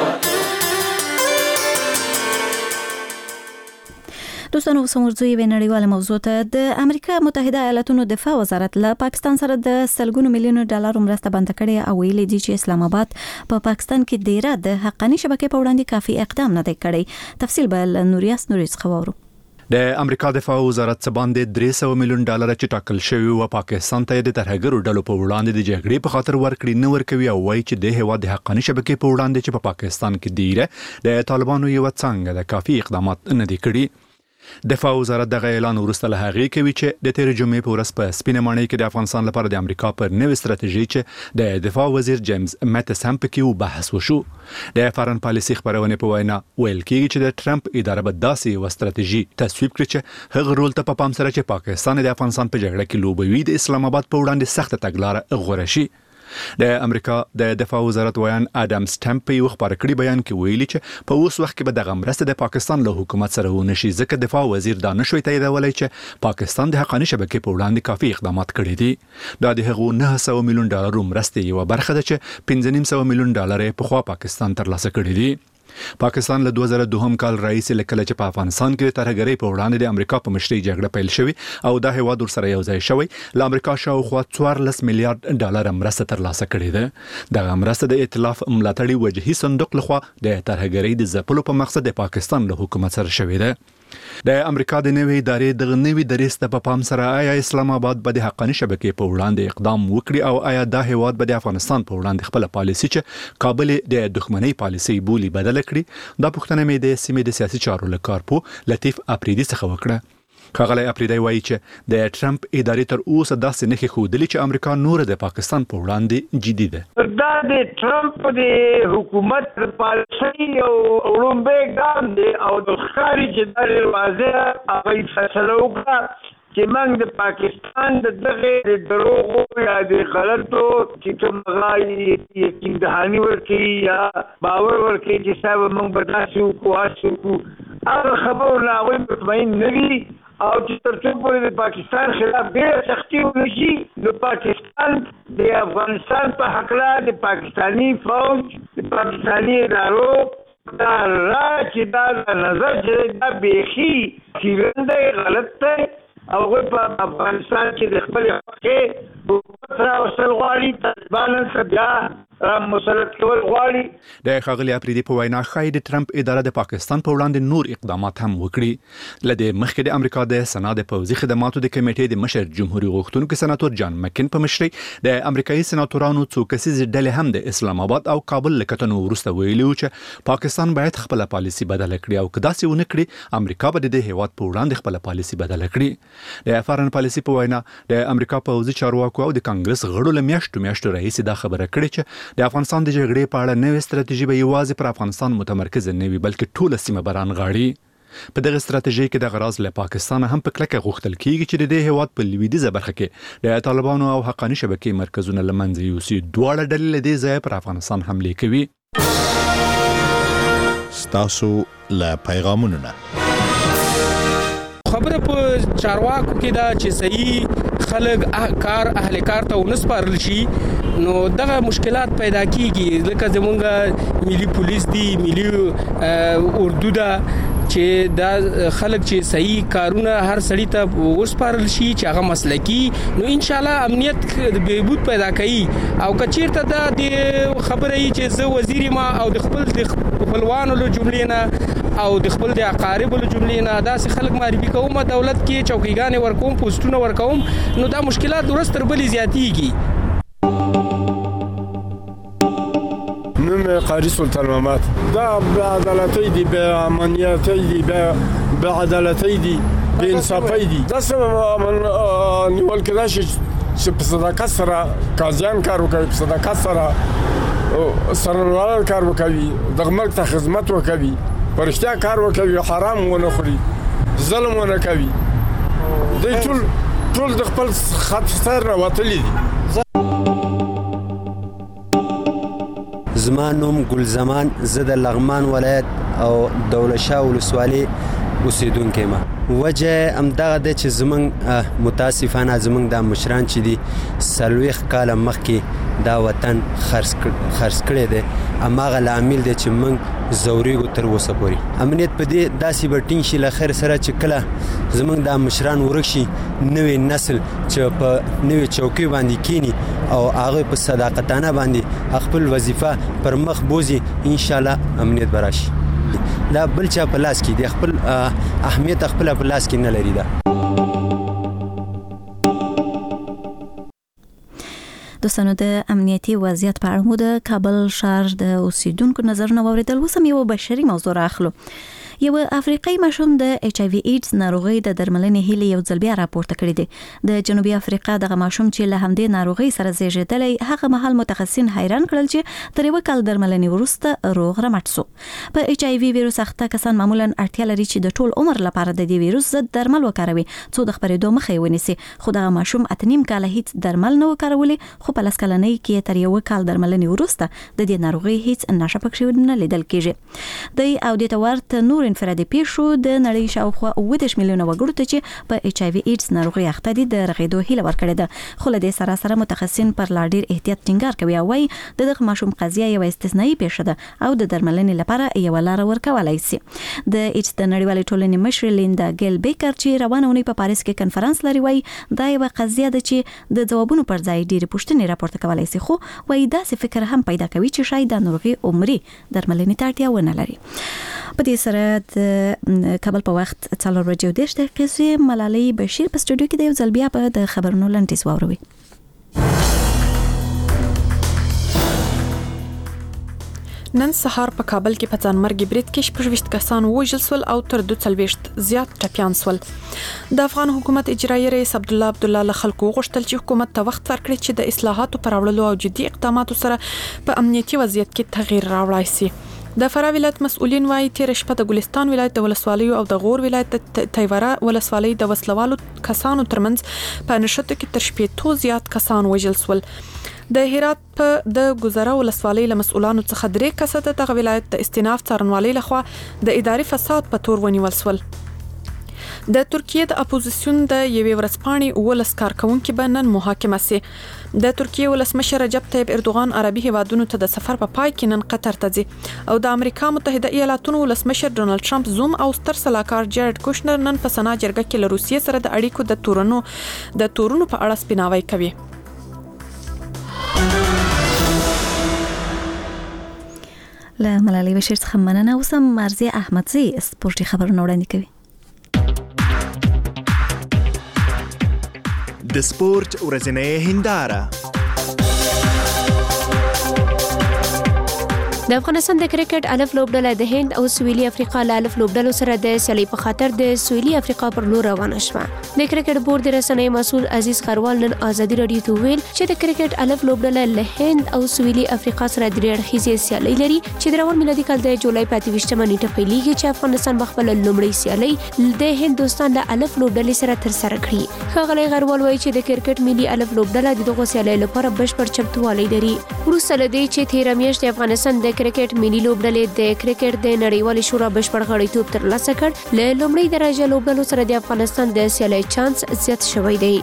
دوستانو سمورځوي و نړیواله موضوع ته د امریکا متحده ایالاتونو دفاع وزارت له پاکستان سره د سلګونو میلیونو ډالرو مرسته بند کړې او ویلي دي چې اسلام آباد په پا پاکستان کې ډیره د حقاني شبکې په وړاندې کافي اقدام نه دی کړی. تفصیل به نوریاس نوریس خبرو. د امریکا دفاع وزارت څخه باندې درې سوه میلیون ډالر چې ټاکل شوی و پاکستان ته د ترهګرو ډلو په وړاندې د جګړې په خاطر ورکړي نه ورکوي او وایي چې د هیواد د حقاني شبکې په وړاندې چې په پا پاکستان کې دیره د طالبانو یو څنګه د کافي اقدامات نه دي کړی. دفاع وزارت دغه اعلان وروسته له هغې کوي چې د تیر جمعې په ورځ په سپینه ماڼۍ کې د افغانستان لپاره د امریکا پر نوې ستراتیژي چې د دفاع وزیر جیمز میټس هم پکې بحث وشو. د فارن پالیسي خبرونه په وینا ویل کېږي چې د ټرمپ اداره به داسې یو ستراتیژي تصویب کړي چې هغه رول ته په پام سره چې پاکستان د افغانستان په جګړه کې لوبوي د اسلام آباد په وړاندې سخت تګلارې غوړه شي. د امریکا د دفاع وزارت ویان ادم سټمپ په یو خبر کړي بیان کې ویلي چې په اوس وخت کې به د مرسته د پاکستان له حکومت سره ونشي ځکه دفاع وزیر دا نشوي تاییدولای چې پاکستان د حقاني شبکې په وړاندې کافي اقدامات کړي دي. دا د هغو نه سوه میلیون ډالر مرستې یو برخه ده چې پنځه نیم سوه میلیون ډالر په خوا پاکستان ترلاسه کړي دي. پاکستان له دوه زره دوه کال راهیسې لکه چې په افغانستان کې ترهګرۍ په وړاندې د امریکا په مشرۍ جګړه پیل شوې او دا هیواد ورسره یو ځای شوی له امریکا شاوخوا څوارلس میلیارډ ډالر مرسته ترلاسه کړې ده. دغه مرسته د ائتلاف ملاتړي وجهي صندوق لخوا د ترهګرۍ د ځپلو په مقصد د پاکستان له حکومت سره شوې ده. د امریکا د نوې ادارې دغه نوې درېسته په پام سره آیا اسلام آباد به د حقاني شبکې په وړاندې اقدام وکړي او آیا دا هیواد به د افغانستان په وړاندې خپل پالیسي چې کابل د دښمنۍ پالیسي بولی بدل کړي. دا پوښتنه مې د سیمې د سیاسي چارو لکارپو لطیف اپریدي څخه وکړه. ښاغلی اپریدی وایي چې د ټرمپ ادارې تر اوسه داسې نښې ښودلې چې امریکا نور د پاکستان په وړاندې جدي ده. دا د ټرمپ د حکومت پالیسي او وړومبی ګام دی او د ښکاري چې دا ډېر واضح هغوی فیصله وکړه چې موږ د پاکستان د دغې د دروغو یا د غلطو چې کوم هغه یقین دهاني ورکوي یا باور ورکوي چې صاحب موږ به داسې وکړو هسې وکړو هغه خبرو نه هغوی مطمئن نه وي او چې تر څو پورې د پاکستان خلاف ډېره سختي ونشي نو پاکستان د افغانستان په هکله د پاکستاني فوج د پاکستاني ادارو دا را چې دا نظر چې دا بیخي څیرن دی غلط دی او هغوی په افغانستان کې د خپلې حقې حکومت راوستل غواړي طالبانو څخه بیا مسلط کول غواړي. د ښاغلي اپریدي په وینا ښایي د ټرمپ اداره د پاکستان په وړاندې نور اقدامات هم وکړي. له دې مخکې د امریکا د سنا د پوځي خدماتو د کمیټې د مشر جمهوریت غوښتونکي سناتور جان مکین په مشرۍ د امریکایي سناتورانو څو کسیزې ډلې هم د اسلام آباد او کابل له کتنو وروسته ویلي وو چې پاکستان باید خپله پالیسي بدله کړي او که داسې ونه کړي امریکا به د دې هیواد په وړاندې خپله پالیسي بدله کړي. د فارن پالیسي په وینا د امریکا پوځي چارواکو او د کانګرس غړو له میاشتو میاشتو راهیسې دا خبره کړې چې د افغانستان د جګړې په اړه نوې ستراتیژي به یوازې پر افغانستان متمرکزه نه وي بلکې ټوله سیمه به رانغاړي. په دغه ستراتیژۍ کې د غراض له پاکستان هم په کلکه غوښتل کیږي چې د دې هیواد په لویدیځه برخه کې د طالبانو او حقاني شبکې مرکزونه له منځه یوسي. دواړه ډلې له دې ځایه پر افغانستان حملې کوي. ستاسو له پیغامونو نه خبره په چارواکو کې دا چې صحیح خلک کار اهل کار ته ونسپارل شي نو دغه مشکلات پیدا کیږي لکه زمونږ ملي پولیس دی ملي اردو دا چې دا خلک چې صحیح کارونه هر سړی ته وسپارل شي چې هغه مسلکی نو ان شاء الله امنیت بهبود پیدا کوي او کچیرته دا د خبرې چې زه وزیر ما او د خپل د خپلوانو له جملې نه او د خپل د اقارب له جملې نه دا سه خلک معرفي کوم دولت کې چوکیګانې ورکوم پوسټونه ورکوم نو دا مشکلات ورستر بلی زیاتیږي. نوم قاری سلطان محمد دا به عدالتی دی به امنیتی دی به عدالتی دی به انصافی دی دا سم من نیول کده چې په صداقت سره قاضیان کار وکوي په صداقت سره سرنوالان کار وکوي د مرګ ته خدمت وکوي په رښتیا کار وکوي حرام ونه خوري ظلم ونه کوي دوی ټول ټول د خپل خط سر نه وتلي دي. زما نوم ګل زمان زه د لغمان ولایت او دولت شاه ولسوالۍ اوسیدونکی ما وجه همدغه ده چې زمونږ متاسفانه زمونږ د مشران چې دي څلوېښت کاله مخکې دا وطن خرڅ کړی دی هماغه لامل دی چې موږ ځورېږو تر اوسه پورې. امنیت په دې داسې به ټینګ شي له خیر سره چې کله زمونږ دا مشران ورک شي نوی نسل چې په نوې چوکۍ باندې کینی او هغه په صداقتانه باندې خپل وظیفه پر مخ بوزي ان شاء الله امنیت به راشي. دا بل چا په لاس کې دی خپل اهمیت خپل په لاس کې نه لري. دا دوستانو د امنیتي وضعیت په اړه مو د کابل ښار د اوسیدونکو نظرونه واوریدل. اوس هم یو بشري موضوع راخلو. یو افریقایي ماشوم د ایچ آی وی ایډز ناروغي د درملنې هیله یو ځل بیا راپورته کړې ده. د جنوبي افریقا دغه ماشوم چې له همدې ناروغي سره زیږیدلی هغه مهال متخصصین حیران کړل چې تر یو کال درملنې وروسته روغ رمټ سو. په ایچ آی وی ویروس اخته کسان معمولا اړتیا لري چې د ټول عمر لپاره د دې ویروس ضد درمل وکاروي څو د خپرېدو مخه یې ونیسي. خو دغه ماشوم اتنیم کال هیڅ درمل نه وکارولي، خو په لس کلنۍ کې تر یو کال درملنې وروسته د دې ناروغي هیڅ نښه پکې نه لیدل کیږي. د او د تورت نور انفرادي پیښو د نړۍ شاوخوا اوه دېرش میلیونه وګړو ته چې په ایچ آی وی ایډز ناروغي اخته دي د رغېدو هیله ورکړې ده. خو له دې سره سره متخصصین پر لا ډیر احتیاط ټینګار کوي او وايي د دغه ماشوم قضیه یو استثنایی پیښه ده او د درملنې لپاره یو لار ورکولای شي. د ایچ د نړیوالې ټولنې مشر لیندا ګیل بیکر چې روانه ونی په پاریس کې کنفرانس لري وايي دا یو قضیه ده چې د ځوابونو پر ځای ډیر پوښتنې راپورته کولای شي، خو وايي دا څه فکر هم پیدا کوي چې شاید د ناروغي عمري درملنې ته اړتیا ونه لري. په دې سره د کابل په وخت څلور بجې او دېرش دقیقې ملالۍ بشیر په سټوډیو کې د یو ځل بیا په د خبرونو لنډیز واوروي. نن سهار په کابل کې په ځانمرګي برید کې شپږ کسان وژل شول او تر دوه څلوېښت زیات ټپیان شول. د افغان حکومت اجرایي رئیس عبد الله عبد الله له خلکو غوښتل چې حکومت ته وخت ورکړي چې د اصلاحاتو پر راوړلو او جدي اقداماتو سره په امنیتي وضعیت کې تغییر راوړای شي. د فراه ولایت مسؤلین وايي تیر شپه د ګلستان ولایت د ولسوالیو او د غور ولایت د تیوره ولسوالۍ د وسلوالو کسانو ترمنځ په نشته کې تر شپږ زیات کسان وژل شول. د هرات په د ګذره ولسوالۍ له مسؤلانو څخه درې کسه د دغه ولایت د استیناف څارنوالۍ لخوا د اداري فساد په تور ونیول شول. د ترکیه د اپوزیسیون د یوې ورځپاڼې ولس کارکونکو به نن محاکمه سي. د ترکیه ولسمشر رجب طیب اردوغان عربي هیوادونو ته د سفر په پای کې نن قطر ته ځي او د امریکا متحده ایالاتونو ولسمشر ډونالد ټرمپ زوم او ستر سلاکار جارد کوشنر نن په سنا جرګه کې له روسیې سره د اړیکو د تورونو د تورونو په اړه سپیناوی کوي. له ملالۍ بشیر څخه مننه. اوس هم مرضیه احمدزی سپورتي خبرونه وړاندې کوي. د سپورت ورځنۍ هنداره. د افغانستان د کرکټ الف لوبډله د هند او سویلي افریقا له الف لوبډلو سره د سیالي په خاطر د سویلي افریقا پر لور روانه شوه. د کرکټ بورډ د رسنۍ مسؤل عزیز خروال نن ازادي رادیو ته ویل چې د کرکټ الف لوبډله له هند او سویلي افریقا سره د اړخیزې سیالي لري چې د روان میلادي کال د جولای په اتهویشتمه نیټه پیلېږي چې افغانستان بخپل لومړی سیالي د هند دوستان له الف لوبډلې سره تر سره کړي. ښاغلی خروال وایي چې د کرکټ ملي الف لوبډله د دغه سیالي لپاره بشپړ چمتووالی لري. وروسته له دې چې تېره میاشت د افغانستان د کرکټ ملي لوبډلې د کرکټ د نړیوالې شورا بشپړ غړیتوب ترلاسه کړ، له لومړۍ درجه لوبډلو سره د افغانستان د سیالۍ چانس زیات شوی دی.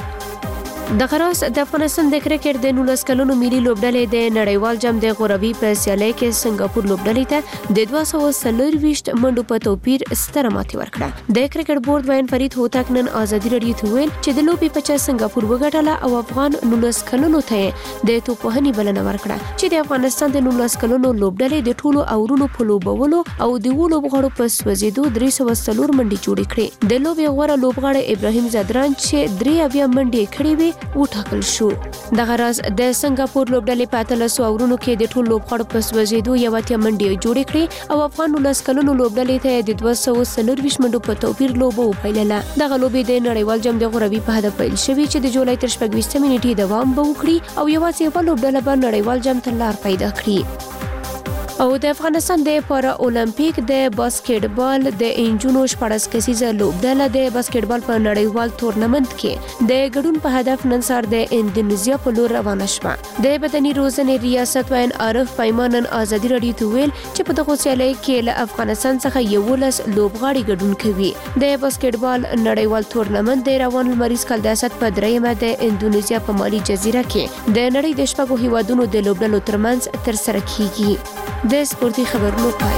د غراس د افغانستان د کرکټ د نولس کلونو ملي لوبډلې د نړیوال جام د غوربي په سیالۍ کې سنگاپور لوبډلې ته د دوه سوه څلرویشت منډو په توپیر ستره ماتې ورکړه. د کرکټ بورډ وین فرید هوتک نن ازادي رادیو ته ویل چې د لوبې په چا سنگاپور وګټله او افغان نولس کلونو ته د توپوهنې بلنه ورکړه چې د افغانستان د نولس کلونو لوبډلې د ټولو اورونو په لوبولو او د وو لوبغاړو په سوځېدو درې سوه څلور منډې جوړې کړې. د لوبې غوره لوبغاړی ابراهیم زادران چې درې اویا منډې کړې وې وټاکل شو. دغه راز د سنگاپور لوبډلې په اتلسو اورونو کې د ټولو لوبغاړو په سوځېدو یو اتیا منډې جوړې کړې او افغان نولس کلونو لوبډلې ته د دوه سوه څلرویشت منډو په توپیر لوبه وبایلله. دغه لوبې د نړیوال جام د غوربي په هدف پیل شوې چې د جولای تر شپږویشتمې نیټې دوام به وکړي او یوازې یوه لوبډله به نړیوال جام ته لار پیدا کړي. او د افغانستان د پارا اولمپیک د باسکټبال د انجونو شپږ کسیزه لوبډله د باسکټبال په نړیوال تورنمنت کې د ګډون په هدف نن سهار د اندونیزیا په لور روانه شوه. د بدني روزنې ریاست وین عارف پیمان نن ازادي رادیو ته ویل چې په دغه سیالۍ کې له افغانستان څخه یولس لوبغاړي ګډون کوي. د باسکټبال نړیوال تورنمنت د روان لمریز کال د اسد په دریمه د اندونیزیا په مالي جزیره کې د نړۍ د شپږو هیوادونو د لوبډلو ترمنځ ترسره کیږي. د سپورتي خبرونو پای.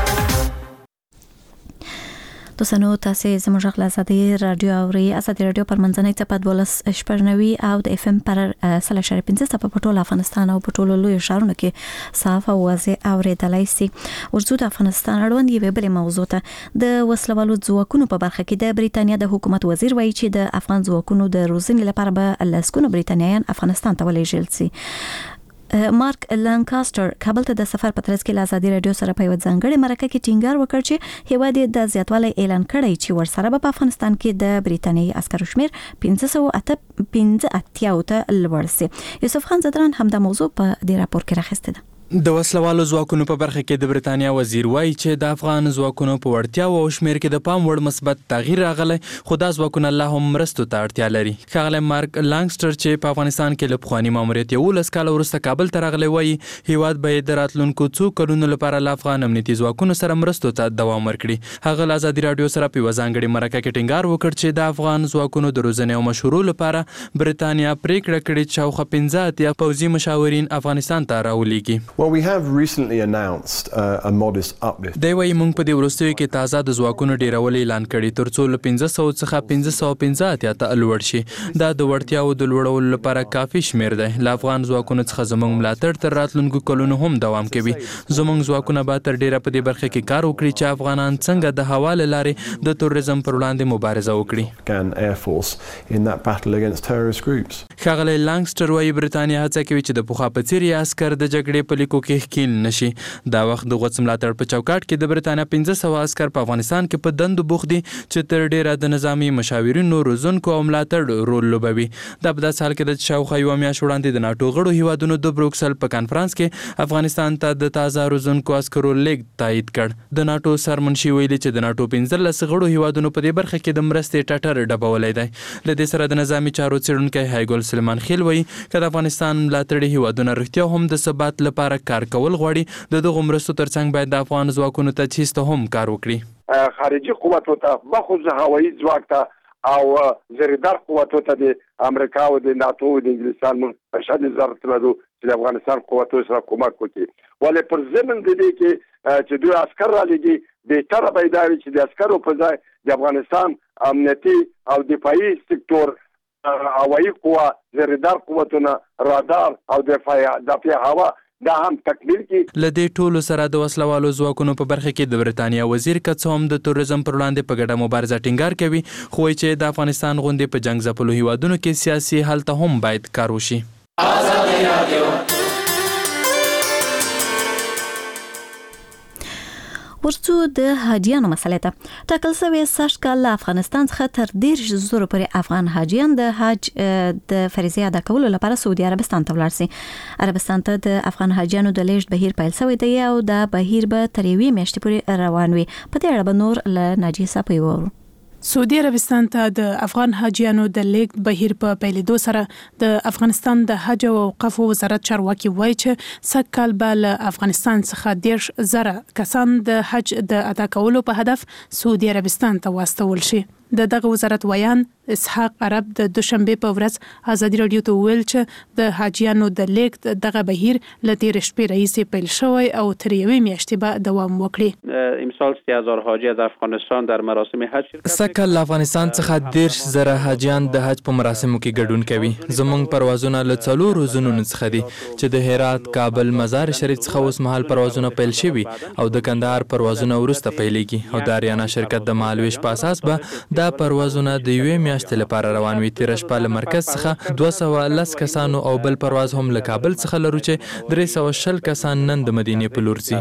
دوستانو تاسو زموږ غږ له ازادي رادیو اوري. ازادي رادیو پر منځنۍ څپه دولس شپږ نوي او د اف ام پر سل اشاریه پنځه څپه په ټول افغانستان او په ټولو لوی ښارونو کې صاف او واضح اوریدلای شي. ورځو د افغانستان اړوند یوه بلې موضوع ته د وسلوالو ځواکونو په برخه کې د بریتانیا د حکومت وزیر وایي چې د افغان ځواکونو د روزنې لپاره به لسګونه بریتانیایان افغانستان ته ولېږل شي. مارک لانکاستر کابل ته د سفر په ترڅ کې له ازادي رادیو سره په یو ځانګړي مرکه کې ټینګار وکړ چې هیواد د زیاتوالی اعلان کړی چې ورسره په افغانستان کې د بریټانیې عسکرو شمیر پنځه سوه اته پنځه اتیا ته لوړ سي. یوسف خان زدران هم د موضوع په دې راپور کې راخسته ده. د وسلوالو ځواکونو په برخه کې د بریتانیا وزیر وایي چې د افغان ځواکونو په وړتیا او شمیر کې د پام وړ مثبت تغییر راغلی، خو دا ځواکونه لا هم مرستو ته اړتیا لري. ښاغلی مارک لانګسټر چې په افغانستان کې له پخواني ماموریت یولس کاله وروسته کابل ته راغلی وایي هیواد به د راتلونکو څو کلونو لپاره له افغان امنیتي ځواکونو سره مرستو ته دوام ورکړي. هغه له ازادي رادیو سره په یوه ځانګړې مرکه کې ټینګار وکړ چې د افغان ځواکونو د روزنې او مشورو لپاره بریتانیا پریکړه کړې چې شاوخوا پنځه اتیا پوځي مشاورین افغانستان ته راولېږي. Well, we have recently announced uh, a modest uplift. دی وايي موږ په دې وروستیو کې تازه د ځواکونو ډیرول اعلان کړي ترڅو له پنځه سوه څخه پنځه سوه پنځه اتیا ته لوړ شي. دا د وړتیاو د لوړولو لپاره کافي شمیر دی. له افغان ځواکونو څخه زموږ ملاتړ تر راتلونکو کلونو هم دوام کوي. زموږ ځواکونه به تر ډیره په دې برخه کې کار وکړي چې افغانان څنګه د هوا له لارې د تروریزم پر وړاندې مبارزه وکړي. Afghan Air Force in that battle against terrorist groups. ښاغلی لانګسټر وايي بریتانیا هڅه کوي چې د پخوا په څیر یې عسکر د جګړې په لیکو کې ښکیل نشي. دا وخت د غوڅ ملاتړ په چوکاټ کې د بریتانیا پنځه سوه عسکر په افغانستان کې په دندو بوخت دي چې تر ډیره د نظامی مشاورینو روزونکو او ملاتړ رول لوبوي. دا په داسې حال کې د شاوخوا یوه میاشت وړاندې د ناټو غړو هیوادونو د بروکسل په کانفرنس کې افغانستان ته د تازه روزونکو عسکرو لیږد تایید کړ. د ناټو سرمنشي ویلي چې د ناټو پنځلس غړو هیوادونو په دې برخه کې د مرستې ټټر ډبولی دی. له دې سره د نظامي چارو څېړونکی هایګل سلیمان خیل وایي که د افغانستان ملاتړي هیوادونه رښتیا هم د ثبات لپاره کار کول غواړي د دغو مرستو ترڅنګ باید د افغان ځواکونو تجهیز ته هم کار وکړي. خارجي قوتو ته بخصوص هوایي ځواک ته او زریدار قوتو ته د امریکا او د ناتو او د انګلستان مشهد ضرورت لرو چې د افغانستان قوتو سره کومک وکړي. ولې پر ضمن د دې کې چې دوی عسكر را لګي بهتره پیدا وي چې د عسکرو په ځای د افغانستان امنیتي او دفاعي سکتور هوایي قوه زریدار قوتونه رادار او دفاعي هوا دا هم تکمیل کی. لدې ټولو سره د وسلوالو ځواکونو په برخه کې د بریتانیا وزیر کڅ هم د تروریزم پر وړاندې په ګډه مبارزه ټینګار کوي، خو چې د افغانستان غوندې په جنگ ځپلو هیوادونو کې سیاسي حل ته هم باید کار وشي. ازادي رادیو ورڅو د حاجیانو مسلې ته ټاکل شوی سږ کال له افغانستان څخه تر دېرش زره پورې افغان حاجیان د حج د فریضې ادا کولو لپاره سعودي عربستان ته ولاړ سي. عربستان ته د افغان حاجیانو د لیږد بهیر پیل شوی دی او دا بهیر به تر یوې میاشتې پورې روان وي. په دې اړه به نور له ناجیه صاحب وورو. سعودي عربستان ته د افغان حاجیانو د لیږد بهیر په پیلېدو سره د افغانستان د حج او اوقاف وزارت چارواکي وایي چې سږ کال به له افغانستان څخه دېرش زره کسان د حج د ادا کولو په هدف سعودي عربستان ته واستول شي. د دغه وزارت ویان اسحاق عرب د دوشنبه په ورځ ازادي رادیو ته ویل چې د حاجیانو د لیږد دغه بهیر له تېرې شپې راهیسې پیل شوی او تر یوې میاشتې به دوام وکړي. امسال سی هزار حاجی از افغانستان در مراسم حج سږ کال له افغانستان څخه دېرش زره حاجیان د حج په مراسمو کې ګډون کوي. زموږ پروازونه له څلورو ځایونو څخه دي چې د هرات، کابل، مزار شریف څخه اوس مهال پروازونه پیل شوي او د کندهار پروازونه وروسته پیلېږي او د اریانا شرکت د مهالویش په اساس به دا پروازونه د یوې میاشتې لپاره روان وي. تېره شپه له مرکز څخه دوه سوه لس کسانو او بل پرواز هم له کابل څخه لرو چې درې سوه شل کسان نن د مدینې په لور ځي.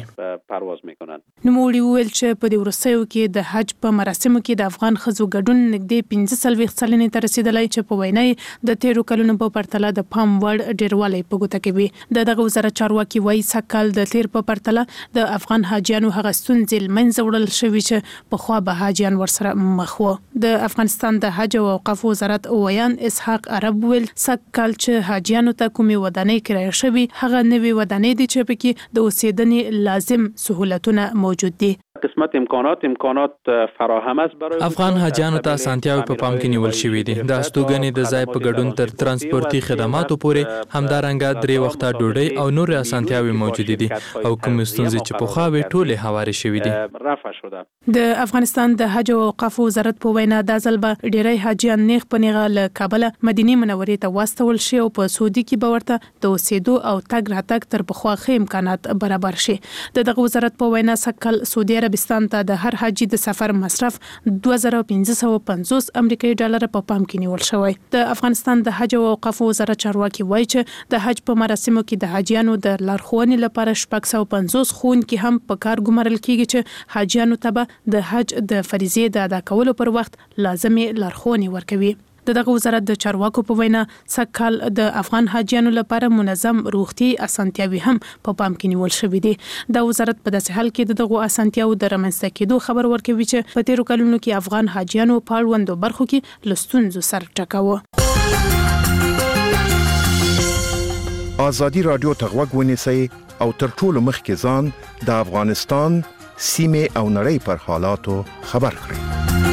نوموړي وویل چې په دې وروستیو کې د حج په مراسمو کې د افغان ښځو ګډون نږدې پنځه څلوېښت سلنې ته رسېدلی چې په وینا یې د تېرو کلونو په پرتله د پام وړ ډېروالی په ګوته کوي. د دغه وزارت چارواکي وایي سږ کال د تېر په پرتله د افغان حاجیانو هغه ستونزې له منځه وړل شوي چې پخوا به حاجیان ورسره مخ وو. د افغانستان د حج او اوقاف وزارت ویان اسحاق عرب ویل سږ کال چې حاجیانو ته کومې ودانۍ کرایه شوي هغه نوې ودانۍ دي چې پکې د اوسېدنې لازم سهولتونه موجود دي. قسمت امکانات امکانات فراهم است برای افغان حاجیانو ته اسانتیاوې په پام کې نیول شوې دي. د استوګنې د ځای په ګډون تر ترانسپورتي خدماتو پورې همدارنګه درې وخته ډوډۍ او نور اسانتیاوې موجودې دي او کوم ستونزې چې پخوا وې ټولې هوارې شوې دي رفع شده. د افغانستان د حج او اوقاف وزارت په وینا دا ځل به ډېری حاجیان نیغ په نیغه له کابله مدینې منورې ته واستول شي او په سعودي کې به ورته د اوسېدو او تګ راتګ تر پخوا ښه امکانات برابر شي. د دغه وزارت په وینا سږ کال سعودي عربستان ته د هر حاجی د سفر مصرف دوه زره پنځه سوه پنځوس امریکایي ډالر په پام کې نیول شوی. د افغانستان د حج او اوقاف وزارت چارواکي وایي چې د حج په مراسمو کې د حاجیانو د لارښوونې لپاره شپږ سوه پنځوس ښوونکي هم په کار ګمارل کیږي چې حاجیانو ته به د حج د فریضې د ادا کولو پر وخت لازمي لارښوونې ورکوي. د دغه وزارت د چارواکو په وینا سږکال د افغان حاجیانو لپاره منظم روغتي اسانتیاوي هم په پام کې نیول شوې دي. د وزارت په داسې حال کې د دغه اسانتیاو د رامنځته کېدو خبر ورکوي چې په تیرو کلونو کې افغان حاجیانو په اړوندو برخو کې له ستونزو سره ټکاوه. ازادي رادیو ته غوږ ونیسئ او تر ټولو مخکې ځان د افغانستان سیمې او نړۍ پر حالاتو خبر کړئ.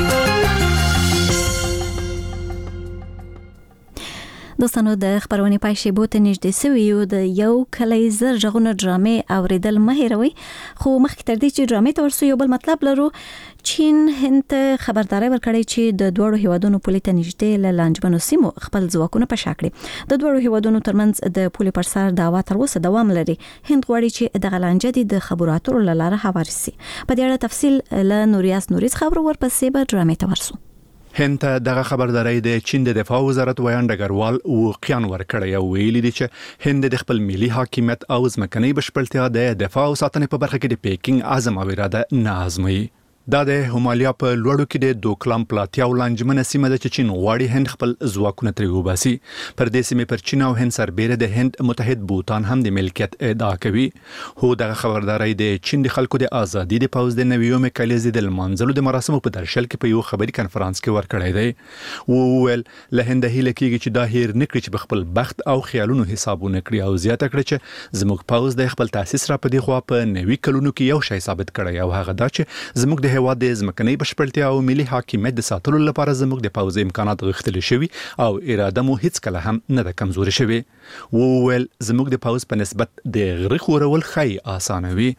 دوستانو د خبرونې پای شیبو ته نږدې سوي یو د یو کلی زر غږونه ډرامې اوریدل مه هېروئ. خو مخکې تر دې چې ډرامې ته ورسو یو بل مطلب لرو. چین هند ته خبرداري ورکړې چې د دوړو هیوادونو پولې ته نږدې له لانجمنو سیمو خپل ځواکونه پشا کړي. د دوړو هیوادونو ترمنځ د پولې پر سر دعوا تر اوسه دوام لري. هند غواړي چې دغه لانجه د خبرو اترو له لارې هواري سي. په دې اړه تفصیل له نوریاس نوریز خبرو ورپسې به ډرامې ته ورسو. هند ته دغه خبرداري د چین د دفاع وزارت ویان ډګروال وقیان ورکړی او ویلي دي چې هند د خپل ملي حاکمیت او ځمکنۍ بشپړتیا د دفاع او ساتنې په برخه کې د پیکینګ عزم او اراده نه ازموي. دا د همالیا په لوړو کې د دوکلام پلاتیا او لانجمنه سیمه د چین غواړي هند خپل ځواکونه ترې وباسي. پر دې سیمه پر چین او هند سربېره د هند متحد بوتان هم د ملکیت ادعا کوي. هو دغه خبرداري د چین د خلکو د ازادي د پوز د نویوم کلیزې د لمانځلو د مراسمو په درشل کې په یو خبري کانفرنس کې ورکړی دی. او ول له هند هیله کېږي چې دا هیر نکړي چې خپل بخت او خیالونو حسابونه کړی او زیاته کړي چې زموږ پوز د خپل تاسیس را پدې خو په نوي کلونو کې یو شی ثابت کړی او هغه دا چې زموږ د هوا د ځمکنۍ بشپړتیا او ملي حاکمیت د ساتلو لپاره زموږ د پوځي امکانات غښتلي شوي او اراده مو هیڅ کله هم نه ده کمزوري شوي. وویل زموږ د پوځ په نسبت د غره خورول خی اسانوي.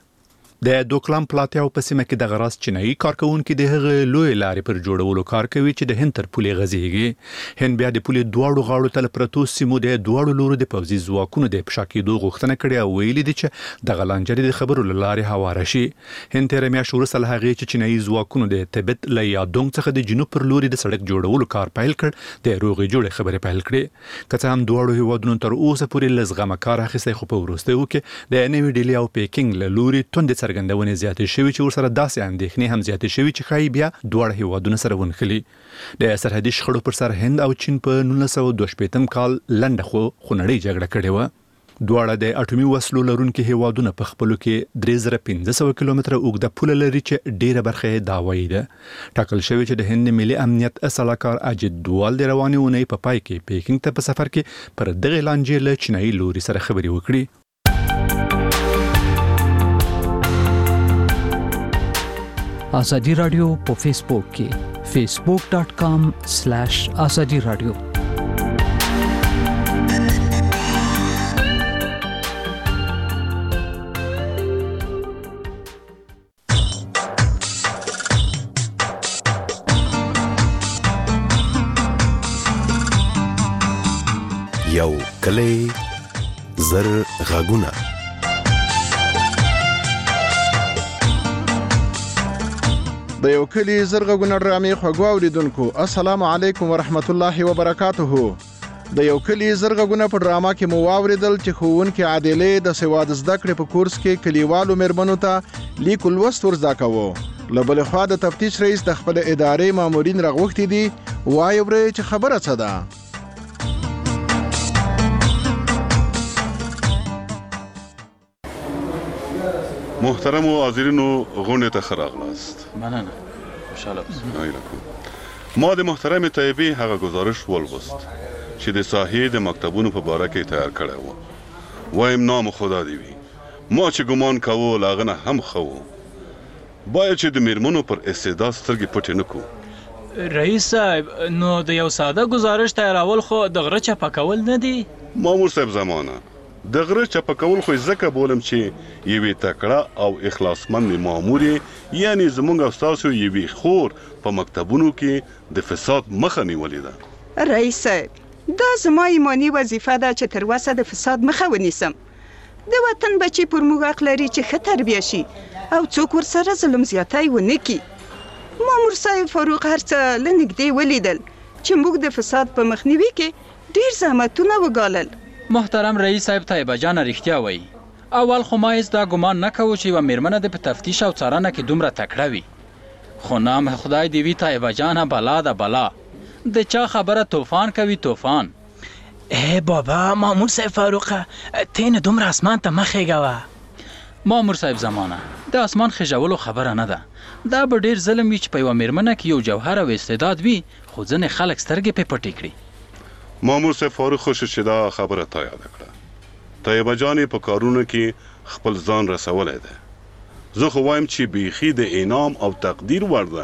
د دوکلام پلاتیا په سیمه کې د غراس چینایي کارکونکو د هغه لوی لارې پر جوړولو کار کوي چې د هند تر پولې غځيږي. هند بیا د پولې دواړو غاړو ته پرتو سیمو د دواړو لورو د پوځي ځواکونو د پښاکېدو غوښتنه کړې او ویلي دي چې د غلانجري د خبرو لارې هواره شي. هند تر میاشتې وروسته له هغې چې چینایي ځواکونو د تبت له یادونګ څخه د جنوب پر لوري د سړک جوړولو کار پیل کړ د روغې جوړې خبرې پیل کړې. که څه هم دواړو هیوادونو تر اوسه پورې لږ کار اخیستی خو په وروستیو کې د نوې ډیلي او پیکینګ له لوري توندې څرګندونې زیاتې شوي چې ورسره داسې اندېښنې هم زیاتې شوي چې ښایي بیا دواړه هیوادونه سره ونښلي. د سرحدي شخړو پر سر هند او چین په نولس سوه دوه شپېتم کال لنډه خو خونړۍ جګړه کړې وه. دواړه د اټومي وسلو لرونکي هیوادونه په خپلو کې درې زره پنځه سوه کیلومتره اوږده پوله لري چې ډیره برخه یې داوایي ده. ټاکل شوی چې د هند ملي امنیت سلاکار اجد دوال د روانې اونۍ په پای کې پیکینګ ته په سفر کې پر دغه لانجې له چینایي لوري سره خبرې وکړي. آزادی رادیو په فیسبوک کې facebook dot com slash azadi radio. یو کلی زر غږونه د یو کلی زرغونه ډرامې خوږو اوریدونکو السلام علیکم ورحمت الله وبرکاته. د یو کلی زرغونه په ډراما کې مو واوریدل چې ښوونکې عادلې د سواد زده کړې په کورس کې کلیوالو میرمنو ته لیک لوست ور زده کوو. له بلې خوا د تفتیش رئیس د خپل ادارې مامورین راغوښتي دي وایي ورې چې خبره څه ده. محترم حاضرینو غونډې ته ښه راغلاست. مننه. خوشحاله اوسئ. ما د محترم طیبې هغه گزارش ولوست چې د ساحې د مکتبونو په باره کې تیار کړی و. وایم نام خدا دی وي. ما چې ګمان کوو له هغه نه هم ښه و. باید چې د میرمنو پر استعداد سترګې پټې نه کړو. رئیس صاحب نو د یو ساده گزارش تیارول خو د غره چپه کول نه دي؟ مامور صاحب زمانه د غره چپه کول خو ځکه بولم چې یوې تکړه او اخلاصمند مامورې یعنی زموږ او ستاسو یوې خور په مکتبونو کې د فساد مخه نیولې ده. رئیس صاحب دا زما ایمانی وظیفه ده چې تر اوسه د فساد مخه ونیسم. د وطن بچي پر موږ حق لري چې ښه تربیه شي او څوک ورسره ظلم زیاتی ونه کړي. مامور صاحب فاروق هر څه له نږدې ولیدل چې موږ د فساد په مخنیوي کې ډېر زحمتونه وګالل. محترم رئیس صاحب طیبه جانه رښتیا وایي. اول خو ما هېڅ دا ګمان نه کوو چې یوه مېرمنه د په تفتیش او څارنه کې دومره تکړه وي. خو نام خدای دې وي طیبه جانه بلا ده بلا. د چا خبره طوفان کوي طوفان. ای بابا مامور صاحب فاروقه ته نه دومره اسمان ته مه خېږوه. مامور صاحب زمانه د اسمان خېژولو خبره نه ده. دا به ډېر ظلم وي چې په یوه مېرمنه کې یو جوهر او استعداد وي خو ځینې خلک سترګې پې پټې کړي. مامور صاحب فاروق خوش چې دا خبره تا یاده کړه. طیبه جانې په کارونو کې خپل ځان رسولی دی. زه خو وایم چې بیخي د انعام او تقدیر وړ ده.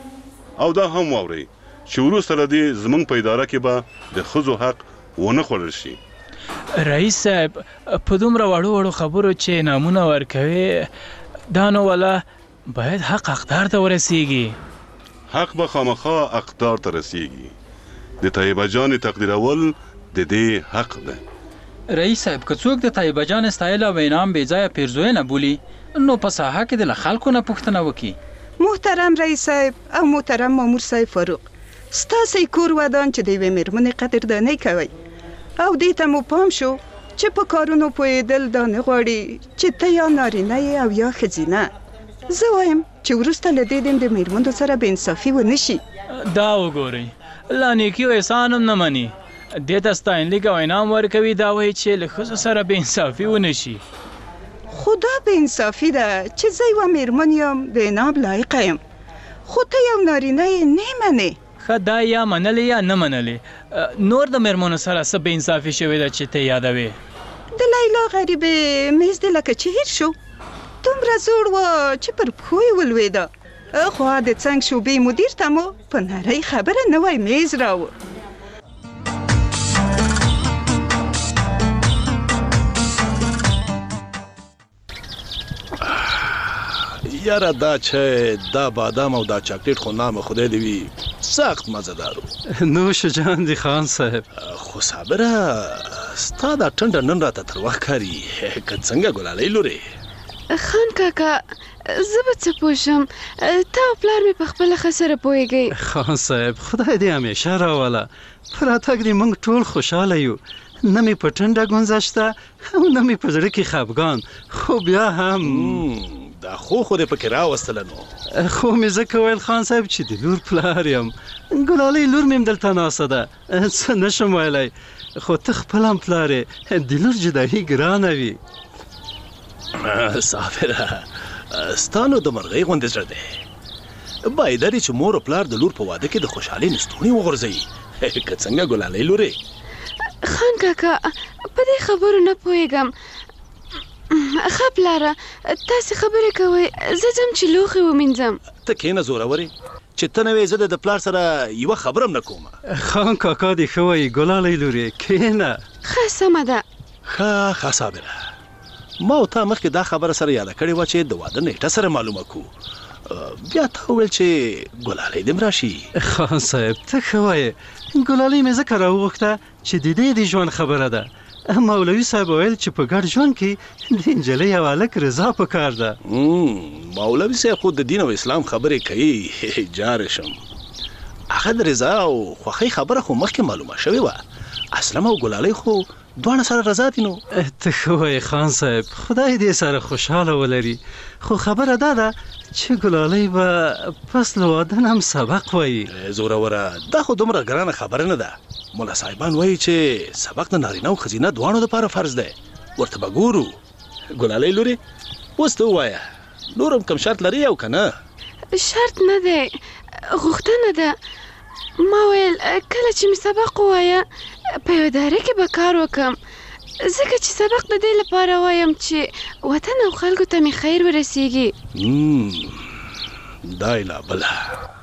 او دا هم واورئ چې وروسته له دې زموږ په اداره کې به د ښځو حق ونه خوړل شي. رئیس صاحب په دومره وړو وړو خبرو چې نامونه ورکوي دا نو ولا باید حق حقدار ته ورسیږي. حق به خامخا حقدار ته رسیږي. د طیبه جانې تقدیرول د دې حق ده. رئیس صاحب که څوک د طیبه جان ستایل او انعام بې ځایه پیرزوینه بولي نو په ساحه کې د له خلکو نه پوښتنه وکړي. محترم رئیس صاحب او محترم مامور صاحب فاروق، ستاسې کور ودان چې د یوې مېرمنې قدردانۍ کوئ او دې ته مو پام شو چې په کارونو پوهېدل دا نه غواړي چې ته یا نارینه یې او یا ښځینه. زه وایم چې وروسته له دې دم د مېرمنو سره بې انصافي ونه شي. دا وګورئ لا نیکي او احسان هم نه مني. دې ته ستاینلیک او انعام ورکوي دا وایي چې له ښځو سره بې انصافي ونه شي. خو دا بې انصافي ده چې زه یوه مېرمن یم د انعام لایقه یم خو ته یو نارینه یې نه منې. ښه دا یا منلې یا نه منلې نور د مېرمنو سره څه بې انصافي شوې ده چې ته یادوې؟ د لیلا غریبې میز دې لکه چې هیر شو. دومره زوړ و چې پر پښو یې ولوېده. خوا د څنګ شوبې مدیر ته مو په نرۍ خبره نوی میز راوړ. یاره دا چای دا بادام او دا چاکلیټ خو نام خدای دې وي سخت مزهدارو. نوش جان دي خان صاحب. خو صابره ستا دا ټنډه نن راته تروه ښکاري که څنګه ګلالۍ لورې؟ خان کاکا زه به څه پوه شم تا او پلار مې په خپله ښه سره پوهېږئ. خان صاحب خدای دې همیشه راوله. په راتګ دې موږ ټول خوشحاله یو. نه مې په ټنډه ګونځه شته او نه مې په زړه کې خفګان. خو بیا هم دا خو خو دې پکې راوستله نو. خو مې ځکه ویل خان صاحب چې د لور پلار یم. ګلالۍ لور مې هم دلته ناسته ده څه نه شم ویلی. خو ته خپل هم پلار یې د لور جدایي ګرانه وي. صابره ستا نو د مرغۍ غوندې زړه دی. باید لري چې مور او پلار د لور په واده کې د خوشحالۍ نستوڼي وغورځوي که څنګه ګلالۍ لورې؟ خان کاکا په دې خبرو نه پوهېږم. ښه پلاره تاسې خبرې کوئ زه ځم چې لوښي ومینځم. ته کښېنه زورورې چې ته نه وې زه د پلار سره یوه خبره هم نه کوم. خان کاکا دې ښه وایي ګلالۍ لورې کښېنه. ښه سمه ده. ښه ښه صابره ما او تا مخکې دا خبره سره یاده کړې وه چې د واده نیټه سره معلومه کړو. بیا تا وویل چې ګلالۍ دې هم راشي. خان صاحب ته ښه وایې ګلالۍ مې ځکه راوغوښته چې د دې د ژوند خبره ده. مولوي صاحب ویل چې په ګډ ژوند کې د نجلۍ او هلک رضا پکار ده. مولوي صاحب خو د دین او اسلام خبرې کوي جار شم. هغه د رضا او خوښۍ خبره خو مخکې معلومه شوې وه. اسلم او ګلالۍ خو دواړه سره رضا دي نو. ته ښه وایې خان صاحب خدای دې سره خوشحاله ولري. خو خبره دا ده چې ګلالۍ به پس له واده نه هم سبق وایي. زوروره دا خو دومره ګرانه خبره نه ده. مولا صاحبان وایي چې سبق د نارینه او ښځینه دواړو دپاره فرض دی. ورته به ګورو. ګلالۍ لورې اوس ته ووایه نور هم کم شرط لري او که نه؟ شرط نه دی غوښتنه ده. ما ویل کله چې مې سبق ووایه په یو اداره کې به کار وکړم ځکه چې سبق د دې لپاره وایم چې وطن او خلکو ته مې خیر ورسیږي. دا یې لا بله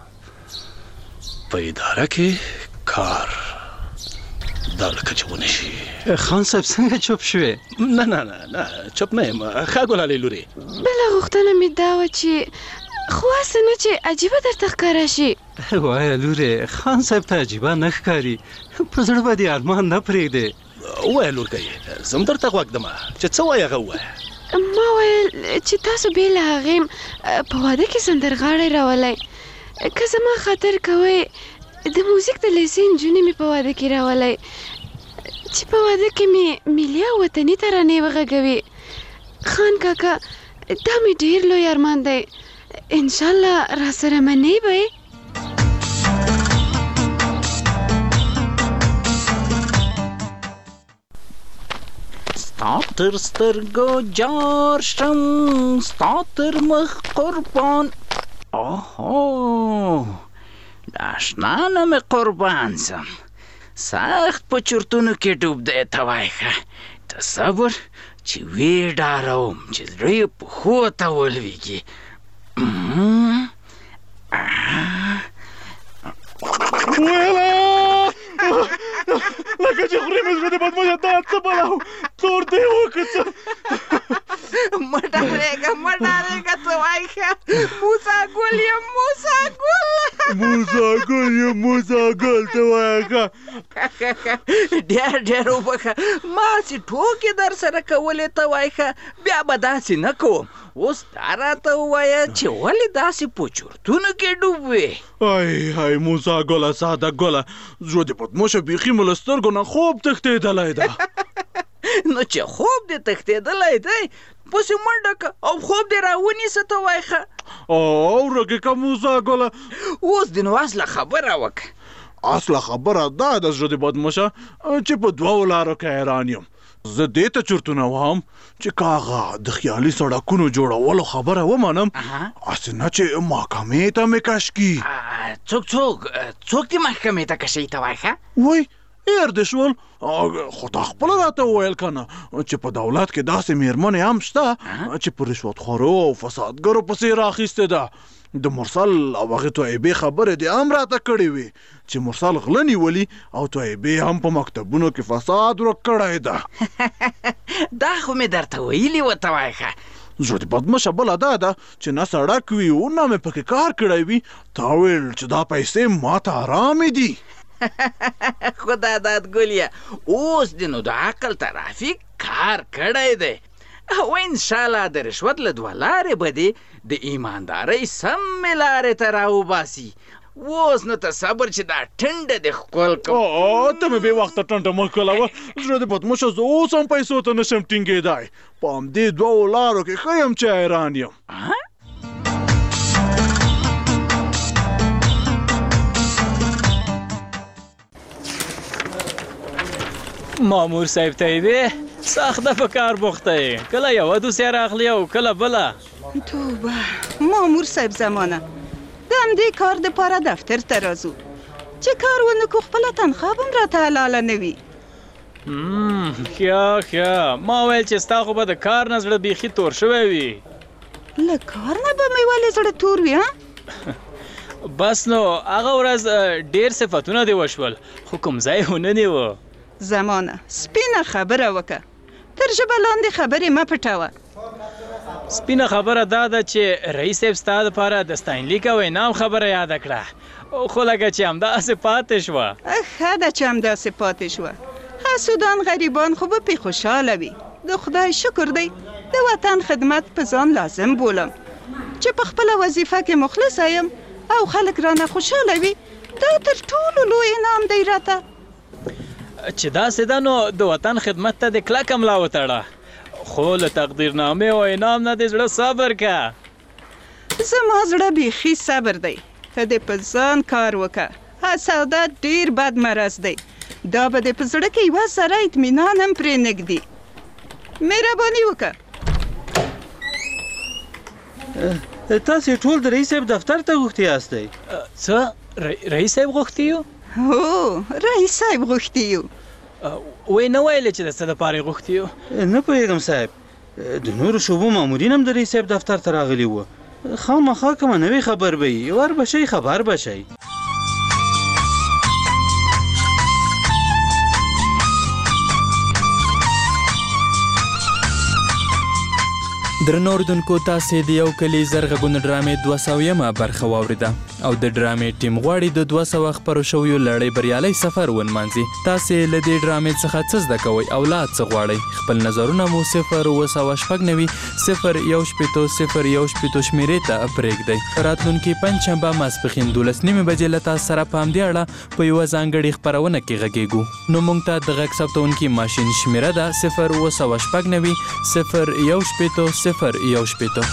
په اداره کې کار دا لکه چې ونه شي. خان صاحب څنګه چوپ شوې؟ نه نه نه نه چوپ نه یم. ښه ګلالۍ لورې بله غوښتنه مې دا وه چې خو هسې نه چې عجیبه درته ښکاره شي. وایه لورې خان صاحب ته عجیبه نه ښکاري. په زړه به دې ارمان نه پرېږدې. ووایه لورګۍ زه هم درته غوږ دمه چې څه وایه هغه ووایه. ما ویل چې تاسو بې له هغې په واده کې سندرغاړی راولی، که زما خاطر کوئ د موزیک د لیسې نجونې مې په واده کې راولی چې په واده کې مې ملي او وطني ترانې وغږوي. خان کاکا دا مې ډېر لوی ارمان دی، انشاءالله را سره منې به یې؟ ستا تر سترګو جار شم، ستا تر مخ قربان. اوهو د اشنا نه مې قربان سم، سخت په چرتونو کې ډوب دی. ته وایې ښه تصور چې ویې ډاروم چې زړه یې پښو ته ولویږي. لکه چې خورې مې زړه د بدمشه دا څه بلاو تور دی وکړه څه. مه ډارېږه مه ډارېږه، ته وایې ښه موسی ګل یم موسی ګل موسی ګل یم موسی ګل، ته وایې ښه. ډېر ډېر وبخه، ما چې ټوکې در سره کولې، ته وایې ښه بیا به داسې نه کوم. اوس دا راته ووایه چې ولې داسې په چرتونو کې ډوب وې؟ ای های موسی ګله ساده ګله، زړه د بدمشه بیخي مو له سترګو نه خوب تښتېدلی ده. نو چې خوب دې تښتېدلی دی پسې منډه که او خوب دې راونیسه، ته وایې ښه. او ورګې که موسی ګله، اوس دې نو اصله خبره وکړه. اصله خبره دا ده زړه د بدمشه چې په دوو لارو کې حیران یم. زه دې ته چرتونه وهم چې کاغه د خیالي سړکونو جوړولو خبره ومنم، هسې نه چې محکمې ته مې کش کي. څوک څوک څوک دې محکمې ته کشوي، ته وایې ښه. وای هېر دې شول، خو تا خپله راته وویل که نه چې په دولت کې داسې مېرمنې هم شته چې په رشوتخورو او فسادګرو پسې راخیستې ده. د مرسل او هغې تویبې خبرې دې هم راته کړې وې چې مرسل غله نیولي او تویبې هم په مکتبونو کې فساد ورک کړی ده. دا خو مې درته ویلي وه، ته وایې ښه. زړه د بدمشه بله دا ده چې نه سړک وي او نه مې پکې کار کړی وي، تا ویل چې دا پیسې ما ته ارامې دي. خدا داد ګلیه، اوس دې نو د عقل ترافیک کار کړی دی او انشاءالله د رشوت له دوه لارې به دې د ایماندارۍ سمې لارې ته راوباسي. اوس نو ته صبر چې دا ټنډه دې ښکل کړم. ته مې بې وخته ټنډه مه ښکلوه، زړه د بدمشه زه اوس هم پیسو ته نشم ټینګېدی. په همدې دوو لارو کې ښه یم چې حیران یم. مامور صاحب طیبې سخته په کار بوخته یې، کله یوه دوسیه راغلي او کله بله. توبه مامور صاحب زمانه د همدې کار دپاره دفتر ته راځو چې کار ونه کړو خپله تنخوا به م راته حلاله نه وي. ښه ښه، ما ویل چې ستا خو به د کار نه زړه بیخي تور شوی وي. له کار نه به مې ولې زړه تور وي؟ بس نو هغه ورځ ډېر صفتونه دې وشول خو کوم ځای ونه نیوه. زمانه سپینه خبره وکړه، تر ژبه لاندې خبرې مه پټوه. سپینه خبره دا ده چې رئیس صاحب ستا دپاره د ستاینلیک او انعام خبره یاده کړه، خو لکه چې همداسې پاتې شوه. ښه ده چې همداسې پاتې شوه. حسودان غریبان خو به پې خوشحاله وي. د خدای شکر دی د وطن خدمت په ځان لازم بولم چې په خپله وظیفه کې مخلصه یم او خلک رانه خوشحاله وي. دا تر ټولو لوی انعام دی راته. چې داسې ده نو د وطن خدمت ته دې کلکه ملا وتړه، خو له تقدیرنامې او انعام نه دې زړه صبر که. زما زړه بیخي صبر دی. ته دې په ځان کار وکړه. حسادت ډېر بد مرض دی، دا به دې په زړه کې یوه ذره اطمینان هم پرې نږدي. مهرباني وکړه. تاسې ټول د رئیس صاحب دفتر ته غوښتي یاستئ؟ څه رئیس صاحب غوښتي یو؟ هو رئیس صاحب غوښتي یو. وایي نه ویلې چې د څه دپاره یې غوښتي یو؟ نه پوهېږم صاحب، د نورو شعبو مامورین هم د رئیس صاحب دفتر ته راغلي وو. خامخا کومه نوې خبر به وي، ور به شئ خبر به شئ. درنو اوریدونکو، تاسې د یو کلي زرغږونه ډرامې دوه سویمه برخه واورېده. او د ډرامې ټیم غواړي د دوه سوه خپرو شویو لړۍ بریالي سفر ونمانځي. تاسې له دې ډرامې څخه څه زده کوئ او لا څه غواړئ؟ خپل نظرونه مو صفر اووه سوه شپږ نوي صفر یو شپېتو صفر یو شپېتو شمېرې ته پرېږدئ. راتلونکي پنجشنبه ماسپښین دولس نیمې بجې له تاسو سره په همدې اړه په یوه ځانګړې خپرونه کې غږېږو. نو موږ ته د غږ ثبتونکي ماشین شمېره ده صفر اووه سوه شپږ نوي صفر یو شپېتو صفر یو شپېتو.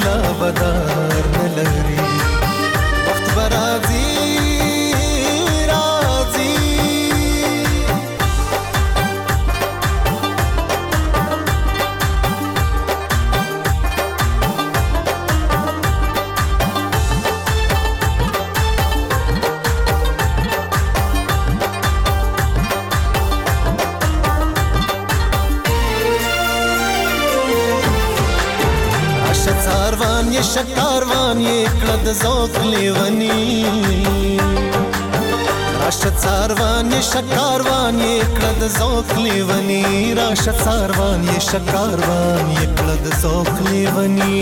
بدار نلري وقت برازي شکاروان یې کړه د ذوق لیونی راشه څاروان یې شکاروان یې کړه د ذوق لیونی راشه څاروان یې شکاروان یې کړه د ذوق لیونی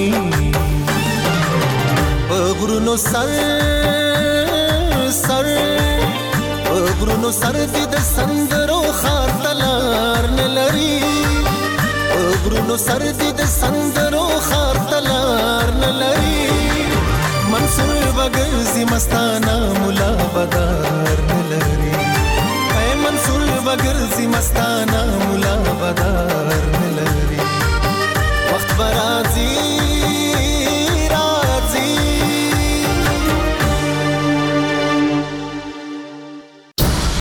په غرونو سر سر په غرونو سر دې د سندرو خار تلار نه لري په غرونو سر دې د سندرو خار تلار نه لري منصور بګرځي مستانه مولا بدار نه لري اے منصور بګرځي مستانه